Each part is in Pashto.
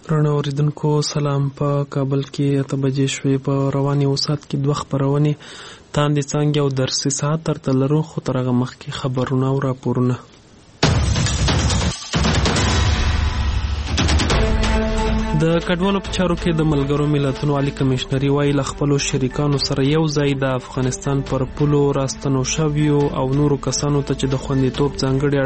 رڼا اوریدونکو سلام. په کابل کې 8 بجې شوې. په رواني اوسات کې 2 خبرونه تاندې څنګه او درسي ساعت تر لرو خو تر هغه مخکې خبرونه او راپورونه. د کډوالو په چارو کې د ملګرو ملتونو عالی کمشنري وايي له خپلو شریکانو سره یو ځای د افغانستان پر پولو راستنو شویو او نورو کسانو ته چې د خوندیتوب ځانګړي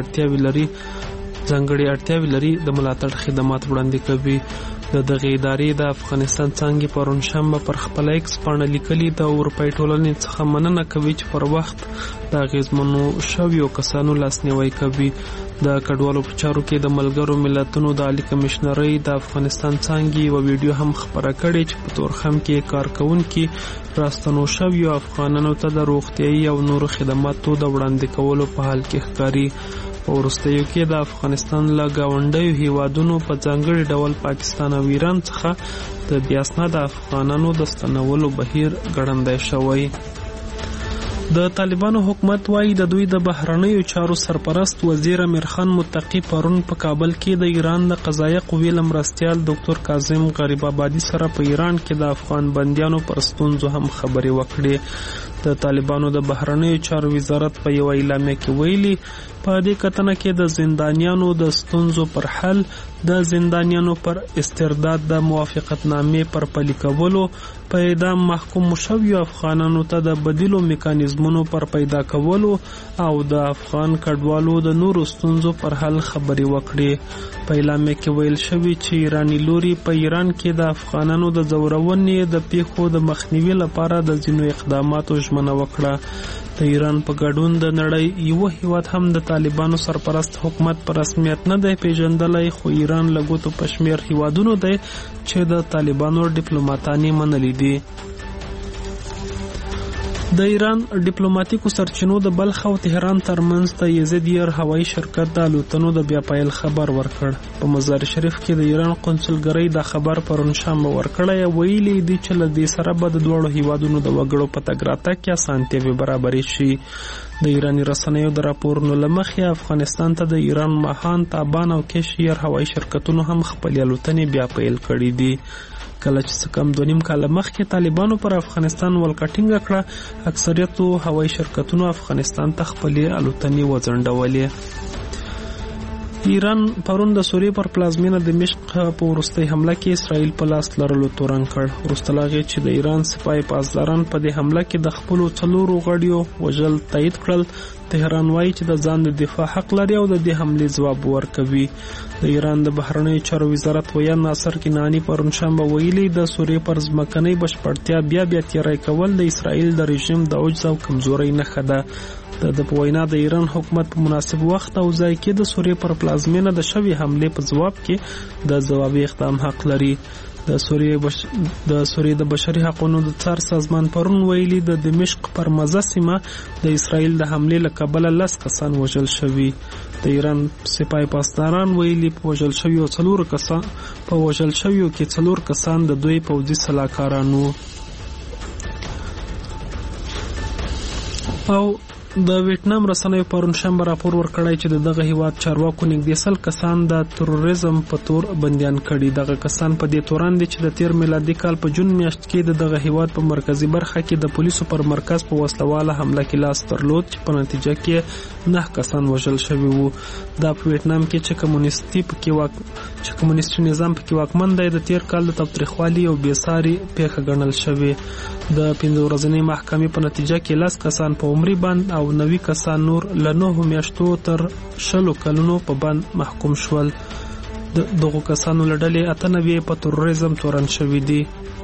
اړتیاوې لري د ملاتړ خدمات وړاندې کوي. د دغې ادارې د افغانستان څانګې پرون شنبه پر خپل ایکس پاڼه لیکلي د اروپایي ټولنې څخه مننه کوي چې پر وخت د اغېزمنو شویو کسانو لاسنیوی کوي. د کډوالو په چارو کې د ملګرو ملتونو د عالی کمشنرۍ د افغانستان څانګې یوه ویډیو هم خپره کړې چې په تورخم کې کارکوونکي راستنو شویو افغانانو ته د روغتیایي او نورو خدماتو د وړاندې کولو په حال کې ښکاري. په وروستیو کې د افغانستان له ګاونډیو هیوادونو په ځانګړي ډول پاکستان او ایران څخه د بې اسناده افغانانو د ستنولو بهیر ګړندی شوی. د طالبانو حکومت وايي د دوی د بهرنیو چارو سرپرست وزیر امیر خان متقی پرون په کابل کې د ایران د قضایه قوې له مرستیال ډاکټر کاظم غریب آبادي سره په ایران کې د افغان بندیانو پر ستونزو هم خبرې وکړې. د طالبانو د بهرنیو چارو وزارت په یو اعلامیه کې ویلي په دې کتنه کې د زندانیانو د ستونزو پر حل، د زندانیانو پر استرداد د موافقتنامې پر پلي کولو، په اعدام محکوم شویو افغانانو ته د بدیلو میکانیزمونو پر پیدا کولو او د افغان کډوالو د نورو ستونزو پر حل خبرې وکړې. په اعلامیه کې ویل شوي چې ایراني لوري په ایران کې د افغانانو د ځورونې د پیښو د مخنیوي لپاره د ځینو اقداماتو ژمنه وکړه. د ایران په ګډون د نړۍ یو هیواد هم د طالبانو سرپرست حکومت په رسمیت نه دی پیژندلی، خو ایران له ګوتو په شمېر هیوادونو دی چې د طالبانو ډیپلوماتان یې منلي دي. د ایران ډیپلوماټیکو سرچینو د بلخ او تهران ترمنځ د یزد ایر هوایي شرکت د الوتنو د بیا پیل خبر ورکړ. په مزار شریف کې د ایران قونسلګرۍ دا خبر پرون شنبه ورکړی. ویلي دي چې له دې سره به د دواړو هیوادونو د وګړو په تګ راتګ کې اسانتیاوې برابرې شي. د ایراني رسنیو د راپورونو له مخې افغانستان ته د ایران ماهان، تابان او کیش ایر هوایي شرکتونو هم خپلې الوتنې بیا پیل کړي دي. کله چې څه کم 2.5 کاله مخکې طالبانو پر افغانستان ولکه ټینګه کړه، اکثریتو هوایي شرکتونو افغانستان ته خپلې الوتنې وځنډولې. ایران پرون د سوریې پر پلازمینه دمشق په وروستۍ حمله کې اسرائیل په لاس لرلو تورن کړ. وروسته له هغې چې د ایران سپاه پاسداران په دې حمله کې د خپلو 4 غړیو وژل تایید کړل، تهران وایي چې د ځان د دفاع حق لري او د دې حملې ځواب ورکوي. د ایران د بهرنیو چارو وزارت ویان ناصر کنعانی پرون شنبه ویلي د سوریې پر ځمکنۍ بشپړتیا بیا تیاری کول د اسرائیل د رژیم د عجز او کمزورۍ نښه ده. د په وینا د ایران حکومت په مناسب وخت او ځای کې د سوریې پر پلازمینه د شوې حملې په ځواب کې د ځوابي اقدام حق لري. د سوریې د بشري حقوقو د څار سازمان پرون ویلي د دمشق پر مزه سیمه د اسرائیل د حملې له کبله 10 کسان وژل شوي. د ایران سپاه پاسداران ویلي په وژل شویو کې 4 کسان د دوی پوځي سلاکارانو. او د ویتنام رسنیو پرون شنبه راپور ورکړی چې دغه هیواد چارواکو نږدې 100 کسان د تروریزم په تور بندیان کړي. دغه کسان په دې توران دي چې د تیر میلادي کال په جون میاشت کې دغه هیواد په مرکزی برخه کې د پولیسو پر مرکز په وسلواله حمله کې لاس درلود چې په نتیجه کې 9 کسان وژل شوي وو. دا په ویتنام کې چې کمونیستي نظام پکې واکمن دی د تیر کال د تاوتریخوالي او بېساري پیښه ګڼل شوې. د 5 ورځنۍ محکمې په نتیجه کې 10 کسان په عمري بند او 90 کسان نور له 9 میاشتو تر 20 کلونو په بند محکوم شول. دغه کسانو له ډلې 98 په تروریزم تورن شوي دي.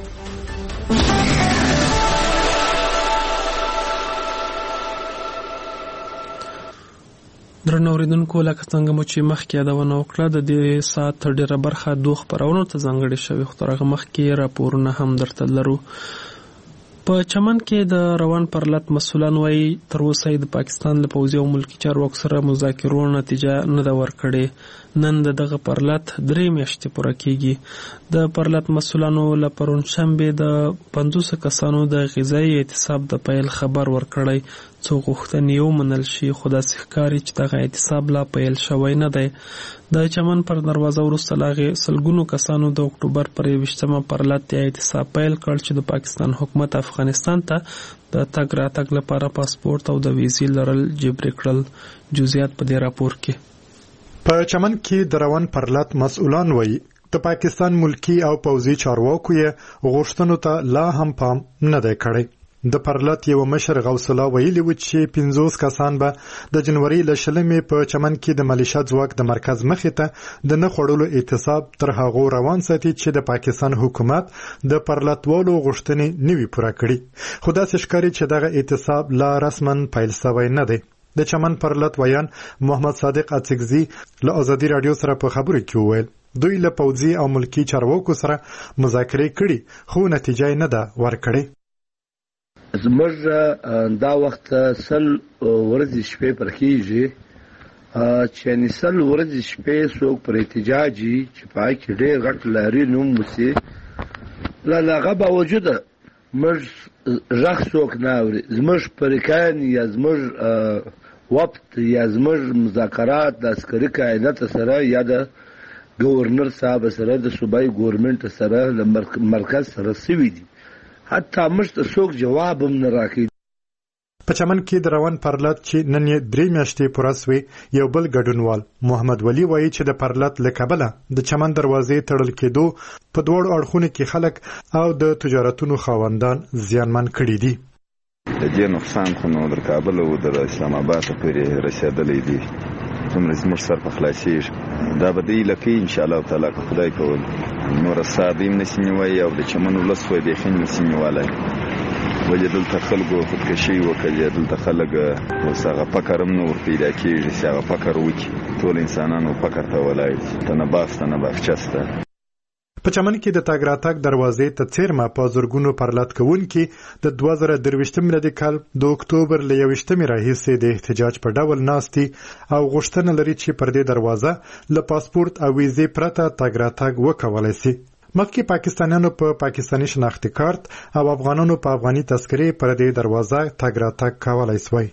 درنو اوریدونکو، لکه څنګه مو چې مخکې یادونه وکړه د دې ساعت ډېره برخه 2 خپرونو ته ځانګړې شوې، خو تر هغه مخکې راپورونه هم درته لرو. په چمن کې د روان پرلط مسؤلان وایي تر اوسه د پاکستان له پوځي او ملکي چارواکو سره مذاکرو نتیجه نه ده ورکړې. نن دغه پرلط 3 میاشتې پوره کیږي. د پرلط مسؤلانو له پرون شنبې د 50 کسانو د غذایي اعتصاب د پیل خبر ورکړی. څو غوښتنې ومنل شي، خو داسې ښکاري چې دغه اعتصاب لا پیل شوی نه دی. د چمن پر دروازه وروسته له هغې سلګونو کسانو د اکتوبر پر 21 پر لټ اعتصاب پیل کړ چې د پاکستان حکومت افغانستان ته د تګ راتګ لپاره پاسپورت او د ویزې لرل جبري کړل. جزئیات په دې راپور کې. په چمن کې د روان پر لټ مسؤلان وایي د پاکستان ملکی او پوځي چارواکو یې غوښتنو ته لا هم پام نه دی کړی. د پرلط یو مشر غوث الله ویلي و چې 50 کسان به د جنوري له 20 په چمن کې د ملیشیا ځواک د مرکز مخې ته د نه خوړلو اعتصاب تر هغه روان ساتي چې د پاکستان حکومت د پرلطوالو غوښتنې نوي پوره کړي. خو داسې ښکاري چې دغه اعتصاب لا رسما پیل شوی نه دی. د چمن پرلط ویان محمد صادق اڅکزي له ازادي رادیو سره په خبرو کې وویل دوی له پوځي او ملکی چارواکو سره مذاکرې کړي خو نتیجه نه ده ورکړې. زموږ دا وخت سل ورځې شپې پر کېږي چې نسل ورځې شپې څوک پر احتجاجي چې پای کې ډېر غټ لاري نوم وسي لا هغه باوجوده موږ غږ څوک نه اوري. زموږ پریکان یا زموږ وقت یا زموږ مذاکرات د عسکري قیادت سره یا د گورنر صاحب سره د صوبایي ګورنمنت سره د مرکز سره سوي دي، حتی موږ ته څوک جواب هم نه راکوي. په چمن کې د روان پرلط چې نن یې 3 میاشتې پوره سوې یو بل ګډونوال محمد ولی وایي چې د پرلط له کبله د چمن دروازې تړل کېدو په دواړو اړخونو کې خلک او د تجارتونو خاوندان زیانمن کړي دي. د دې نقصان خو نو در کابل او د اسلام آباد پورې رسېدلی دي. څومره زموږ سر په خلاصېږي دا به دی لکه ان شاء الله تعالی که خدای کول نور سادیم نشي نیوي او د چمن ولس وای د خین نشي نیولای. ولې دلته خلکو خودکشي وکړي، دلته خلک وسغه فکرم نور پیدا کیږي، سغه فکر وکړي. ټول انسانانو فکر ته ولای ته نه باخچسته. په چمن کې د تګ راتګ دروازې ته څیرمه په زرګونو پرلط کوونکي د 2023 میلادي کال د اکتوبر له 21 راهیسې د احتجاج په ډول ناستي او غوښتنه لري چې پر دې دروازه له پاسپورت او ویزې پرته تګ راتګ وکولای شي. مخکې پاکستانیانو په پاکستاني شناختی کارت او افغانانو په افغاني تذکرې پر دې دروازه تګ راتګ کولای شوی.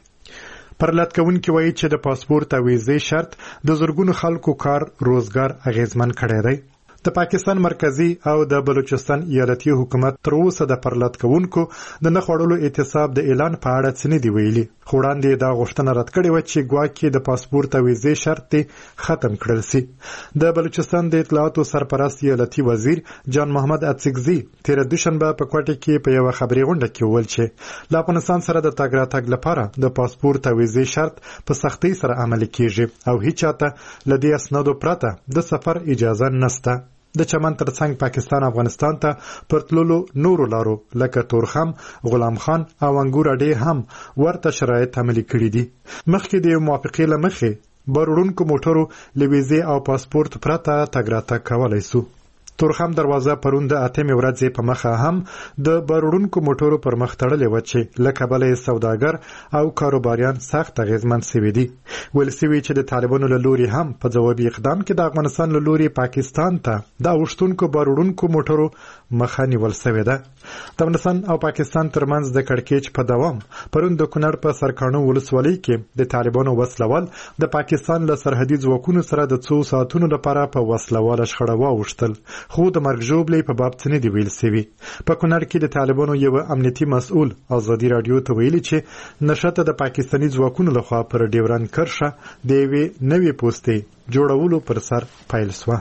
پرلط کوونکي وایي چې د پاسپورت او ویزې شرط د زرګونو خلکو کار روزګار اغیزمن کړی دی. د پاکستان مرکزی او د بلوچستان ایالتي حکومت تر اوسه د پرلط کوونکو د نه خوړلو اعتصاب د اعلان په اړه څه نه دی ویلي. خو وړاندې دا غوښتنه رد کړې وه چې ګواکې د پاسپورت او ویزې شرط ختم کړل سي. د بلوچستان د اطلاعاتو سرپرست ایالتي وزیر جان محمد اڅکزي تېره دوشنبه په کوټه کې په یوه خبري غونډه کې وویل چې له افغانستان سره د تګ راتګ لپاره د پاسپورت او ویزې شرط په سختۍ سره عملي کیږي او هیڅ چاته له دې اسنادو پرته د سفر اجازه نشته. د چمن ترڅنګ پاکستان افغانستان ته پر تللو نورو لارو لکه تورخم، غلام خان او انګور اډې هم ورته شرایط عملي کړي دي. مخکې د موافقې له مخې بار وړونکو موټرو له ویزې او پاسپورت پرته تګ راتګ کولی سو. تورخم دروازه پرون د 8 ورځې په مخه هم د بار وړونکو موټرو پر مخ تړلې وه چې له کبله یې سوداګر او کاروباریان سخت اغېزمن سوي دي. ویل سوي چې د طالبانو له لوري هم په ځوابي اقدام کې د افغانستان له لوري پاکستان ته د اوښتونکو بار وړونکو موټرو مخه نیول سوې ده. د افغانستان او پاکستان ترمنځ د کړکېچ په دوام پرون د کونړ په سرکاڼو ولسوالۍ کې د طالبانو وسلوال د پاکستان له سرحدي ځواکونو سره د 2 ساعتونو لپاره په وسلواله شخړه واوښتل، خو د مرګ ژوبلې په باب څه نه دی ویل سوي. په کونړ کې د طالبانو یو امنیتي مسؤل ازادي رادیو ته ویلي چې نشته د پاکستاني ځواکونو لخوا پر ډیورند کرښه د یوې نوې پوستې جوړولو پر سر پیل سوه.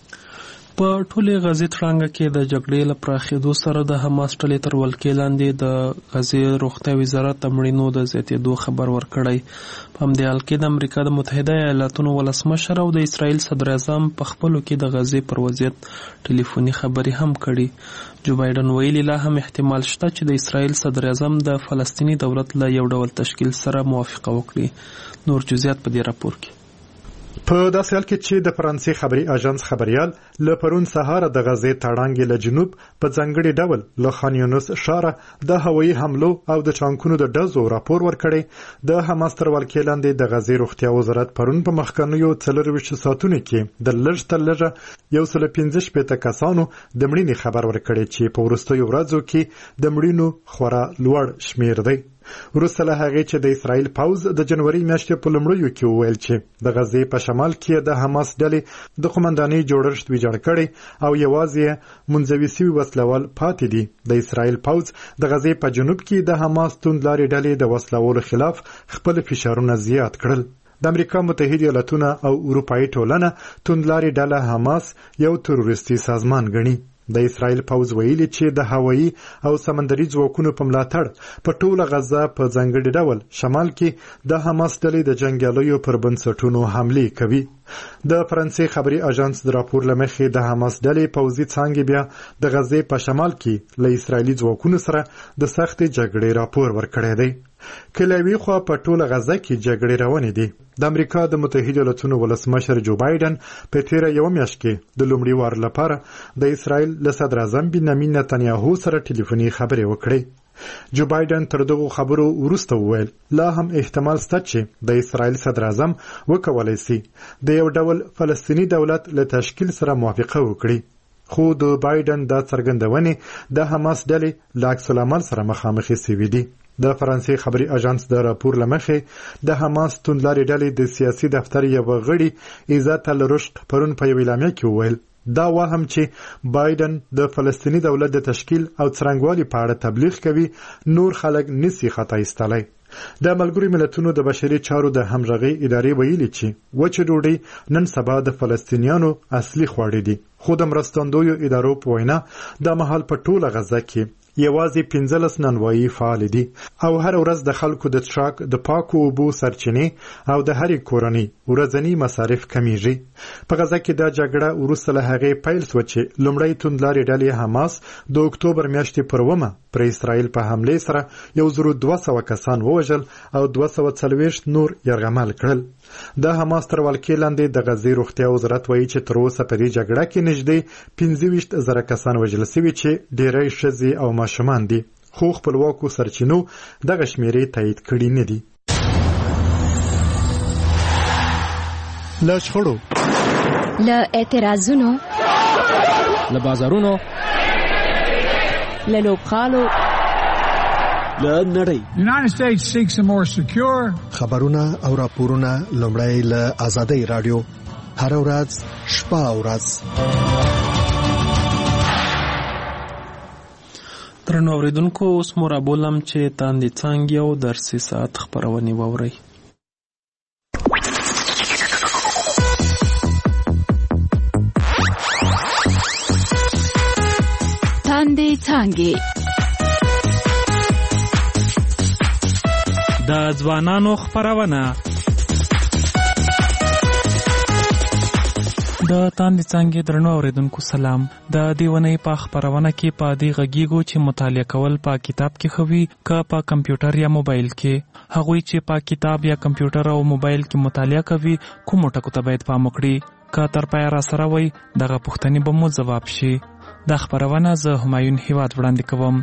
په ټولې غزې تړانګه کې د جګړې له پراخېدو سره د حماس ډلې تر ولکې لاندې د غزې روغتیا وزارت د مړینو د زیاتېدو خبر ورکړی. په همدې حال کې د امریکا د متحده ایالاتونو ولسمشر او د اسرائیل صدر اعظم په خپلو کې د غزې پر وضعیت ټلیفوني خبرې هم کړي. جو بایډن ویلي لا هم احتمال شته چې د اسرائیل صدر اعظم د فلسطیني دولت له یو ډول تشکیل سره موافقه وکړي. نور جزئیات په دې راپور کې. په داسې حال کې چې د فرانسې خبري اژانس خبريال له پرون سهار د غزې تړانګې له جنوب په ځانګړي ډول له خان یونس ښاره د هوایي حملو او د ټانکونو د ډزو راپور ورکړی. د حماس تر ولکې لاندې د غزې روغتیا وزارت پرون په مخکنیو 24 ساعتونو کې د لږ تر لږه 115 کسانو د مړینې خبر ورکړی چې په وروستیو ورځو کې د مړینو خورا لوړ شمیر دی. وروسته له هغې چې د اسرائیل پوځ د جنوري میاشتې په لومړیو کې وویل چې د غزې په شمال کې د حماس ډلې د قومندانۍ جوړښت ویجاړ کړی او یوازې منځوي سوي وسلوال پاتې دي. د اسرائیل پوځ د غزې په جنوب کې د حماس توندلارې ډلې د وسلوالو خلاف خپل فشارونه زیات کړل. د امریکا متحده ایالاتونه او اروپایي ټولنه توندلارې ډله حماس یو تروریستي سازمان ګڼي. د اسرائیل پوځ ویلي چې د هوایي او سمندري ځواکونو په ملاتړ په ټوله غزه په ځانګړي ډول شمال کې د حماس ډلې د جنګیالیو پر بنسټونو حملې کوي. د فرانسې خبري اژانس د راپور له مخې د حماس ډلې پوځي څانګې بیا د غزې په شمال کې له اسرائیلي ځواکونو سره د سختې جګړې راپور ورکړی دی. کلوي خو په ټوله غزه کې جګړې روانې دي. د امریکا د متحده ایالاتونو ولسمشر جو بایدن په تیره یو میاشت کې د لومړي وار لپاره د اسرائیل له صدر اعظم بنیامین نتنیاهو سره ټلیفوني خبرې وکړې. جو بایدن تر دغو خبرو وروسته وویل لا هم احتمال شته چې د اسرائیل صدر اعظم وکولای شي د یو ډول فلسطینی دولت له تشکیل سره موافقه وکړي. خو د بایدن دا څرګندونې د حماس ډلې له عکس العمل سره مخامخ شوي دي. د فرانسې خبري اژانس د راپور له مخې د حماس توندلارې ډلې د سیاسي دفتر یو غړي عزت الرشد پرون په یو اعلامیه کې وویل دا وهم چې بایدن د فلسطینی دولت د تشکیل او څرنګوالي په اړه تبلیغ کوي نور خلک نسی خطا ایستلای. د ملګرو ملتونو د بشري چارو د همغږي ادارې ویلي چې وچه ډوډۍ نن سبا د فلسطینیانو اصلي خواړه دي. خو د مرستندویو ادارو په وینا د مهال په ټوله غزه کې یوازې 15 نانوایي فعال دي او هر ورځ د خلکو د څښاک د پاکو اوبو سرچینې او د هرې کورنۍ ورځنی مصارف کمیږي. په غزه کې د جګړه وروسته له هغې پیل شوه چې لومړی توندلارې ډلې حماس د اکتوبر میاشتې پر 1 پر اسرائیل په حملې سره 1200 کسان ووژل او 240 نور یرغمل کړل. د حماس تر ولکې لاندې د غزې روغتیا وزارت وایي چې تر اوسه په دې جګړه کې نږدې 25,000 کسان وژل شوي چې ډېری ښځې او ماشومان دي. خو خپلواکو سرچینو دغه شمیرې تایید کړي نه دي. له شخړو، له اعتراضونو، له بازارونو، له لوبغالو، له نړۍ. United States seeks a more secure. خبرونه او راپورونه لومړی له آزادۍ رادیو هر ورځ شپه او ورځ. درنو اوریدونکو اوس مو رابولم چې تاندې څانګې او درسي ساعت خپرونې واورئ. تاندې څانګې د ځوانانو خپرونه. د تاندې څانګې درنو اوریدونکو سلام. د دې ونې په خپرونه کې په دې غږیږو چې مطالعه کول په کتاب کې خوي که په کمپیوټر یا موبایل کې. هغوی چې په کتاب یا کمپیوټر او موبایل کې مطالعه کوي کوم ټکو ته باید پام وکړي. که تر پایه را سره وي دغه پوښتنې به مو ځواب شي. دا خپرونه زه همایون هیواد وړاندې کوم.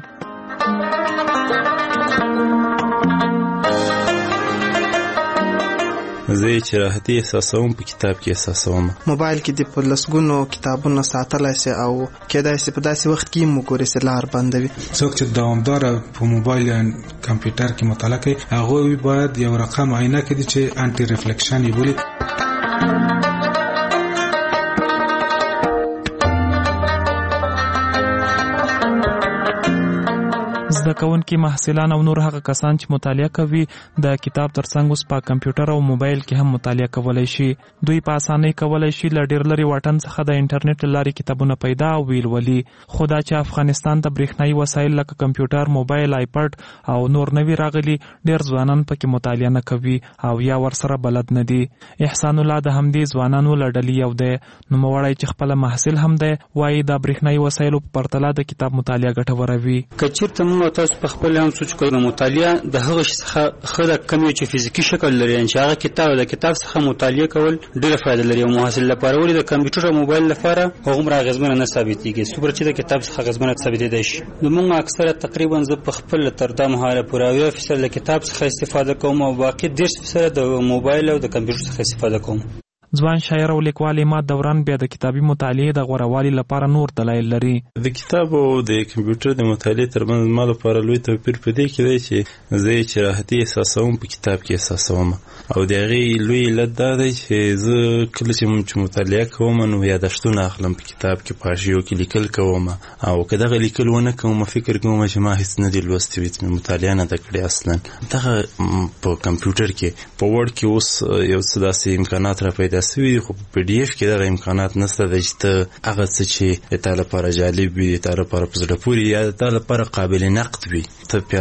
زه چې راحتي احساسوم په کتاب کې احساسوم. موبایل کې د پلسګونو کتابونو ساتلای سي او کېدای سي په داسې وخت کې مو ګوري سلار بندوي. څوک چې دوامدار په موبایل یا کمپیوټر کې مطالعه کوي هغه باید یو رقم عینه کړي چې انټي ریفلیکشن یې بولي. زده کوونکي محصلان او نور هغه کسان چې مطالعه کوي د کتاب ترڅنګ اوس په کمپیوټر او موبایل کې هم مطالعه کولای شي. دوی په اسانۍ کولای شي له ډېر لرې واټن څخه د انټرنیټ له لارې کتابونه پیدا او ولولي. خو دا چې افغانستان ته برېښنایي وسایل لکه کمپیوټر، موبایل، آیپډ او نور نوي راغلي ډېر ځوانان پکې مطالعه نه کوي او یا ورسره بلد نه دي. احسان الله د همدې ځوانانو له ډلې یو دی. نوموړی چې خپله محصل هم دی وایي د برېښنایي وسایلو په پرتله د کتاب مطالعه ګټوره وي. که چېرته موږ تاسو په خپل هم سوچ کوئ نو مطالعه د هغه شي څخه ښه ده کم یو چې فزیکي شکل لري، چې هغه کتاب د کتاب څخه مطالعه کول ډېره فایده لري. او محصل لپاره ولې د کمپیوټر او موبایل لپاره هغومره اغېزمنه نه ثابتېږي څومره چې د کتاب څخه اغېزمنه ثابتېدی شي. نو موږ اکثره تقریبا زه په خپل تر دا مهاله پورې 80% د کتاب څخه استفاده کوم او باقي 10% د موبایل او د کمپیوټر څخه استفاده کوم. ځوان شاعر او لیکوال عماد دوران بیا د کتابي مطالعې د غوړوالي لپاره نور دلایل لري. د کتاب او د کمپیوټر د مطالعې ترمنځ ما لپاره لوی توپیر په دې کې دی چې زه چې راحتي احساسوم په کتاب کې احساسوم، او د هغې لوی علت دا دی چې زه کله چې مطالعه کوم نو یادښتونه اخلم په کتاب کې، په حاشیو کې لیکل کوم، او که دغه لیکل ونه کوم فکر کوم چې ما هیڅ نه دي لوستي وي، مې مطالعه نه ده کړې اصلا. دغه په کمپیوټر کې په وړ کې اوس یو څه داسې امکانات را پیدا شوي دي، خو په پی ډي اف کې دغه امکانات نشته دی چې ته هغه څه چې د تا لپاره جالب وي، د تا لپاره په زړه پورې یا د تا لپاره قابل نقد وي، ته پې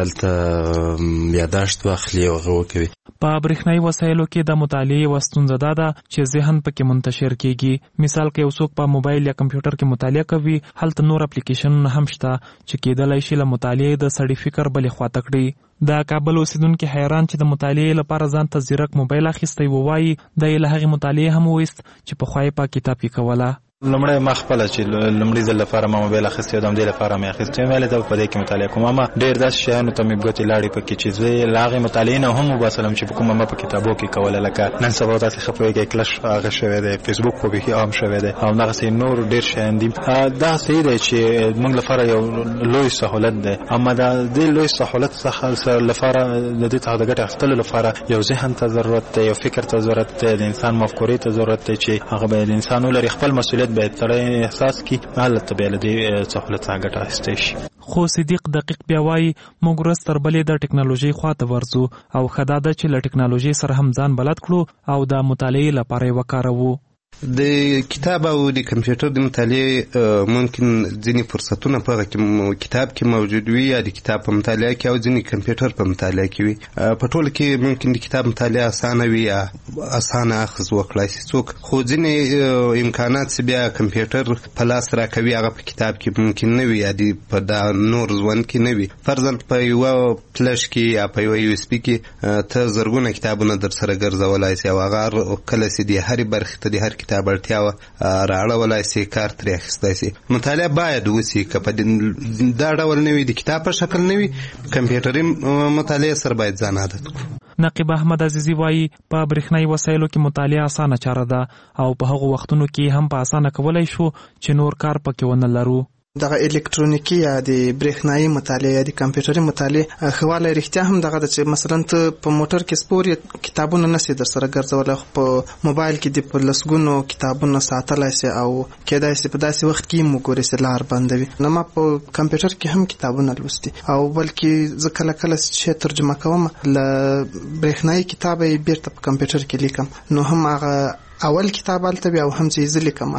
هلته یاداشت واخلي او هغه وکوي. په برېښنایي وسایلو کې د مطالعې یوه ستونزه دا ده چې ذهن پکې منتشر کیږي. مثال که یو څوک په موبایل یا کمپیوټر کې مطالعه کوي، هلته نور اپلیکیشنونه هم شته چې کېدلی شي له مطالعې د سړي فکر بلې خواته کړي. د کابل اوسیدونکي حیران چې د مطالعې لپاره ځان ته ځیرک موبایل اخیستی ووایي د یې له هغې مطالعې هم وویست چې پخوا یې په کتاب کې کوله. لمړی ما خپله چې لمړي ځل لپاره ما موبایل اخیستی و، د همدې لپاره مې اخیستی و، ویلې ته په دې کې مطالعه کوم. اما ډېر داسې شیانو ته مې ګوتې لاړې پکې چې زه یې له هغې مطالعې نه هم وباسلم چې په کومه ما په کتابو کې کوله. لکه نن سبا تاسې ښه پوهېږئ کلش هغه شوی دی، فیسبوک خو بیخي عام شوی دی، او همدغسې نور ډېر شیان دي. دا صحیح دی چې موږ لپاره یو لوی سهولت دی، اما د دې لوی سهولت څخه لپاره د دې څخه د ګټې اخیستلو لپاره یو ذهن ته ضرورت دی، یو فکر ته ضرورت دی، د انسان مفکورې ته ضرورت دی چې هغه باید انسان ولري، خپل مسؤلیت باید سړی احساس کی حالت بیا له دې سهولت څخه ګټه اخیستی شي. خو صدیق دقیق بیا وایي موږ ورځ تر بلې د ټکنالوژۍ خواته ورځو، او ښه دا ده چې له ټکنالوژۍ سره هم ځان بلد کړو او د مطالعې لپاره یې وکاروو. د کتاب او د کمپیوټر د مطالعې ممکن ځینې فرصتونه په هغه کتاب کې موجود وي، یا د کتاب په مطالعه کې او ځینې کمپیوټر په مطالعه کې وي. په ټوله کې ممکن د کتاب مطالعه اسانه وي یا اسانه اخذ وکړای شي څوک، خو ځینې امکانات چې بیا کمپیوټر په لاس راکوي هغه په کتاب کې ممکن نه وي، یا په دا نور ژوند کې نه وي. فرضاً په یوه فلش کې یا په یوه یو اس پي کې ته زرګونه کتابونه در سره ګرځولی شي، او هغه کله چې د هرې برخې ته د هر کتاب اړتیا راړولای شي، کار ترې اخیستی شي. مطالعه باید وشي، که په دا ډول نه وي د کتاب په شکل نه وي، کمپیوټري مطالعه سره باید ځان عادت کړو. نقیب احمد عزیزی وایي په برېښنایي وسایلو کې مطالعه اسانه چاره ده، او په هغو وختونو کې هم په اسانه کولی شو چې نور کار پکې ونه لرو. دغه الکترونیکی یا د برېښنایي مطالعه یا د کمپیوټري مطالعه خواله رښتیا هم دغه د چې مثلا ته په موټر کې سپور کتابونه نشي در سره ګرځولی، خو په موبایل کې د په لسګونو کتابونه ساتلی شي، او کېدای شي په داسې وخت کې هم وګورې چې لار بنده وي. نو ما په کمپیوټر کې هم کتابونه لوستي، او بلکې زه کله کله چې ترجمه کوم له برېښنایي کتابه یې بیرته په کمپیوټر کې لیکم، نو هم هغه اول کتاب هلته وي او هم چې زه لیکم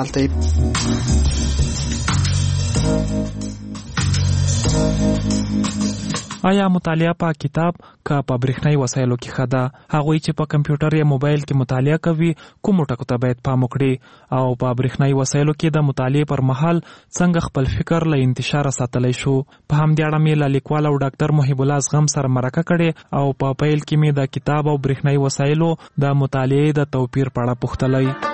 هلته. آیا مطالعه په کتاب که په برېښنایي وسایلو کې ښه ده؟ هغوی چې په کمپیوټر یا موبایل کې مطالعه کوي کومو ټکو ته باید پام وکړي، او په برېښنایي وسایلو کې د مطالعې پر مهال څنګه خپل فکر له انتشاره ساتلی شو؟ په همدې اړه مې له لیکوال او ډاکټر محب الله زغم سره مرکه کړې، او په پیل کې مې د کتاب او برېښنایي وسایلو د مطالعې د توپیر په اړه پوښتلی.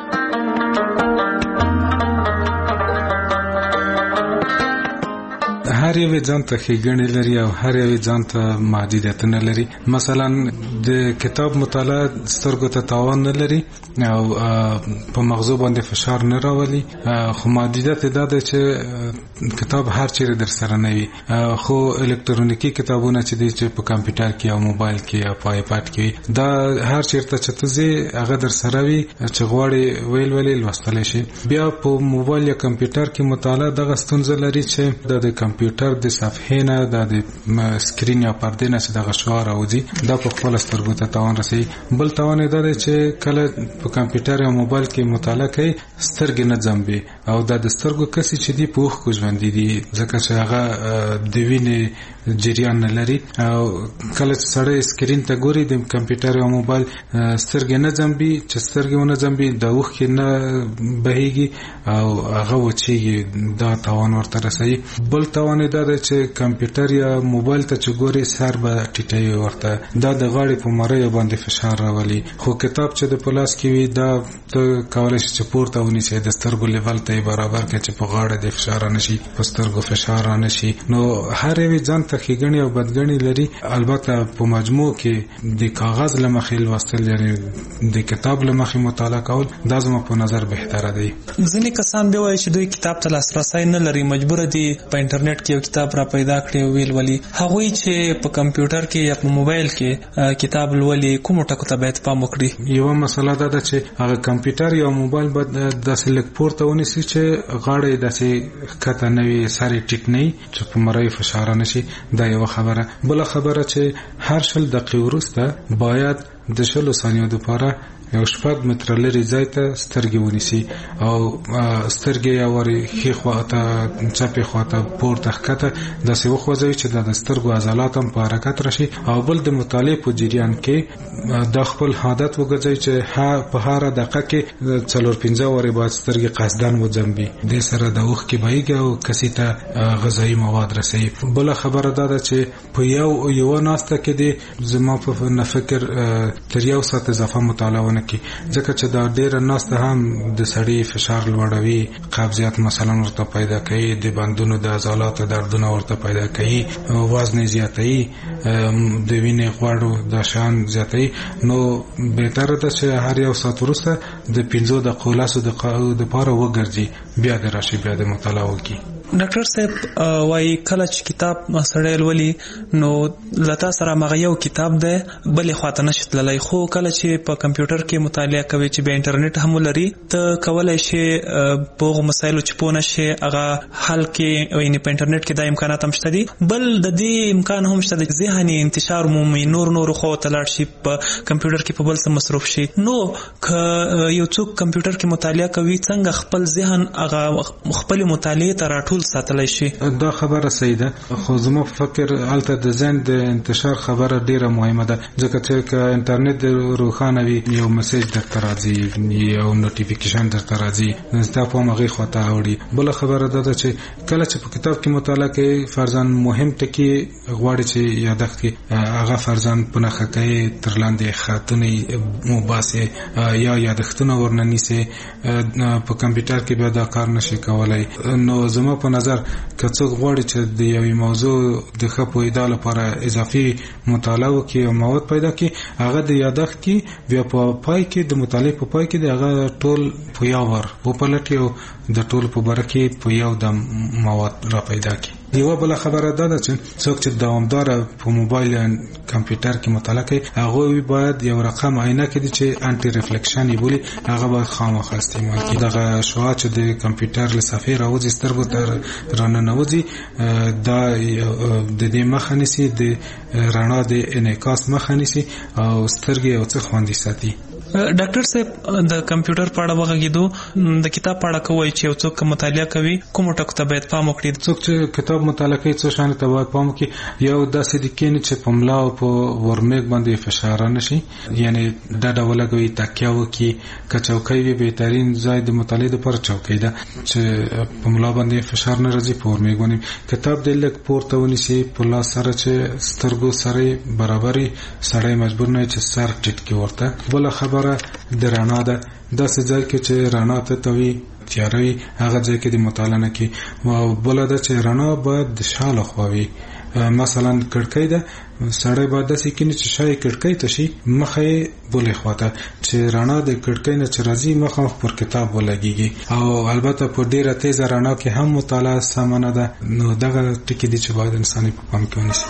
هر یو ځان ته ښېګڼې لري او هر یو ځان ته محدودیتونه لري. مثلا د کتاب مطالعه سترګو ته تاوان نه لري او په مغزو باندې فشار نه راولي، خو محدودیت دا ده چې کتاب هر چیرې در سره نه وي. خو الکترونیکی کتابونه چې دي چې په کمپیوټر کې او موبایل کې او په آیپاد کې دا هر چیرته چې ته ځې هغه در سره وي چې غواړې ویل ولې لوستلی شي. بیا په موبایل یا کمپیوټر کې مطالعه دغه ستونزه لري چې د کمپیوټر د صفحې نه د سکرین یا پردې نه چې دغه شعاع راوځي دا په خپله سترګو ته تاوان رسوي. بل تاوان یې دا دی چې کله په کمپیوټر یا موبایل کې مطالعه کوي سترګې نه ځمبي، او دا د سترګو کسي چې دي په اوښکو ژوندي دي، ځکه چې هغه د وینې جریان نه لري. او کله چې سړی سکرین ته ګوري د کمپیوټر یا موبایل سترګې نه ځمبي، چې سترګې ونه ځمبي د اوښکې نه بهیږي او هغه وچیږي، دا تاوان ورته رسوي. بل تاوان دا ده چې کمپیوټر یا موبایل ته چې ګوري سر به ټیټوي ورته، دا د غاړې په مریو باندې فشار راولي. خو کتاب چې د په لاس کې وي دا ته کولی شي چې پورته ونیسئ د سترګو لیول ته ته برابر کړي چې په غاړه د فشار نشي، په سترګو فشار نشي. نو هر یو ځان ته ښېګڼې او بدګڼې لري. البته په مجموع کې د کاغذ له مخې لوستل، یعنی د کتاب له مخې مطالعه کول، دا زما په نظر بهتره دی. ځینې کسان بیا وایي چې دوی کتاب ته لاسرسی نه لري، مجبور دي په انټرنیټ کې یو کتاب را پیدا کړي او ویل ولي. هغوی چې په کمپیوټر کې یا په موبایل کې کتاب لولي، کومو ټکو ته باید پام وکړي؟ یوه مسله دا ده چې هغه کمپیوټر یا موبایل باید داسې لږ پورته ونیسي چې غاړه یې داسې ښکته نه وي، سر یې ټیټ نه وي چې په مریو فشار نشي. دا یوه خبره. بله خبره چې هر 20 دقیقې وروسته باید د 20 ثانیو لپاره یو 6 متره لري ځای ته سترګې ونیسي او سترګې یا وري ښي خواته چپې خواته پورته ښکته داسې وخوځوي چې د سترګو عضلات هم په حرکت راشي. او بل د مطالعې په جریان کې د خپل عادت وګرځوي چې په هر دقیقه کې 4-5 وارې باید سترګې قصدن وځمبي. دې سره د اوښکې بهیږي او کسي ته غذایي مواد رسوي. بله خبره دا ده چې په یوه ناسته کې د زما په فکر تر 1 ساعت اضافه مطالعه کی، ځکه چې دا ډیره ناسته هم د سړی فشار لوړوي، قبضیت مثلا ورته پیدا کوي، د بندونو د عضلاتو دردونه ورته پیدا کوي، وزن زیاتوي، د وینې غوړو د شان زیاتوي. نو بهتره ده چې هر 1 ساعت وروسته د 15 دقیقو 10 دقیقو لپاره وګرځي، بیا د راشي بیا د مطالعه وکړي. ډاکټر صاحب وايي کله چې کتاب سړی لولي نو لتا سره مغه یو کتاب ده بلې خواته نشي تللی، خو کله چې په کمپیوټر کې مطالعه کوي چې به انټرنیټ هم لري، ته کولای شي په هغه مسایلو چې پوه نشي هغه حل کې، یعنی په انټرنیټ کې دا امکانات هم شته دي. بل د دې امکان هم شته چې ذهني انتشار مومي، نور خو تلاړ شي په کمپیوټر کې په بل څه مصروف شي. نو که یو څوک کمپیوټر کې مطالعه کوي، څنګه خپل ذهن هغه خپل مطالعه ته راټول ساتلی شي؟ دا خبره صحیح ده، خو زما په فکر الته د ذهن د انتشار خبره ډیره مهمه ده، ځکه چې انټرنیټ روښانه وي، یو میسج درته راځي، یو نوټیفیکیشن درته راځي، زه په هغه خواته اوړي. بل خبره ده چې کله چې په کتاب کې مطالعه کوي، فرضاً مهم ټکی غواړي چې یادښت کې هغه فرضاً په نښه کوي، تر لاندې خطونه مباسه یا یادښتونه ورننيسي، په کمپیوټر کې به دا کار نشي کولای. نو زما په نظر که څوک غواړي چې د یوې موضوع د ښه پوهېدو لپاره اضافي مطالعه وکړي او مواد پیدا کړي، هغه د یادښت کې بیا په پای کې د مطالعې په پای کې د هغه ټول په یو ور وپلټي او د ټول په باره کې په یو د مواد را پیدا کړي. یوه بله خبره دا ده چې څوک چې دوامداره په موبایل یا کمپیوټر کې مطالعه کوي، هغوی باید یو رقم عینه کړي چې انټي ریفلیکشن یې بولي، هغه باید خامخا استعمال کړي. دغه شعاع چې د کمپیوټر له صفحې راوځي سترګو ته راننوځي، دا د دې مخه نیسي، د رڼا د انعکاس مخه نیسي او سترګې یو څه خوندي ساتي. ډاکټر صاحب د کمپیوټر په اړه وغږیدو، د کتاب په اړه کوي چې یو څوک مطالعه کوي کوم ټکو ته باید پام وکړي؟ څوک چې کتاب مطالعه کوي څو شان ته باید پام وکړي. یو داسې د کینې چې په ملا او په ورمېږ باندې فشار نشي، یعنی ډډه ولګوي، تکیه وکړي. که چوکۍ وي بهترین ځای د مطالعې لپاره چوکۍ ده چې په ملا باندې فشار نه راځي، په ورمېږ باندې. کتاب دې لږ پورته ونیسي په لاس سره چې سترګو سره برابري، سړی مجبور نه چې سر ټیټ کړي ورته. بله خبره د رڼا ده، داسې ځای کې چې رڼا ته توي تیاروي، هغه ځای کې د مطالعه نه کوي. او بله ده چې رڼا باید د شاله خوا وي، مثلا کړکۍ ده، سړی باید داسې کینی چې شای کړکۍ ته شي، مخه یې بلې خواته، چې رڼا د کړکۍ نه چې راځي مخامخ پر کتاب ولګیږي. او البته په ډیره تیزه رڼا کې هم مطالعه سمه نه ده. نو دغه ټکي دي چې باید انسان په پام کې ونیسي.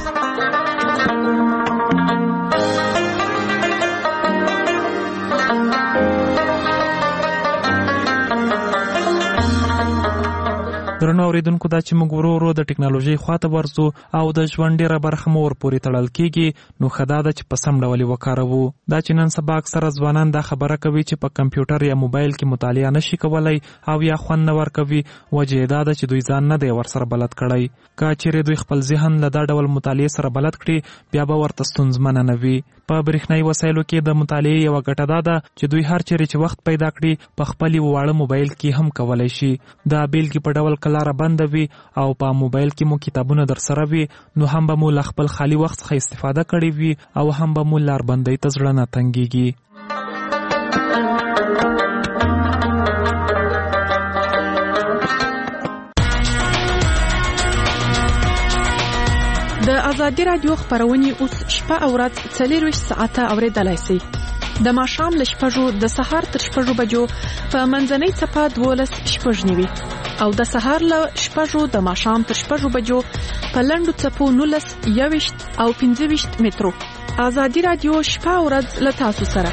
درنو اوریدونکو، دا چې موږ ورو د ټکنالوژي خواته ورځو او د ژوند ډیره برخه مو ورپورې تړل کیږي، نو خدا ده چې په سم ډول وکاروو. دا چې نن سبا اکثره ځوانان دا خبره کوي چې په کمپیوټر یا موبایل کې مطالعه نشي کولای او یا خوند نه ورکوي، وجه دا ده چې دوی ځان نه دی ورسره بلد کړی. که چیرې دوی خپل ذهن له دا ډول مطالعې سره بلد کړي، بیا به ورته ستونزمنه نه وي. په برېښنایي وسایلو کې د مطالعې یوه ګټه دا ده چې دوی هر چیرې چې وخت پیدا کړي په خپل واړه موبایل کې هم کولی شي. دا بیلګې په ډول لاره بنده وي او په موبایل کې مو کتابونه در سره وي، نو هم به مو له خپل خالي وخت څخه استفاده کړې وي او هم به مو لار بندۍ ته زړه نه تنګېږي. د آزادي رادیو خبرونه اوس شپه او ورځ 24 ساعته اوریدلای شئ. د ماښام له 6 د سهار تر 6 بجو په منځنۍ څپه 12 نیوي او د سهار له 6 د ماښام تر 6 بجو په لنډو څپو 19 21 او 25 مترو. آزادي رادیو شپه او ورځ له تاسو سره.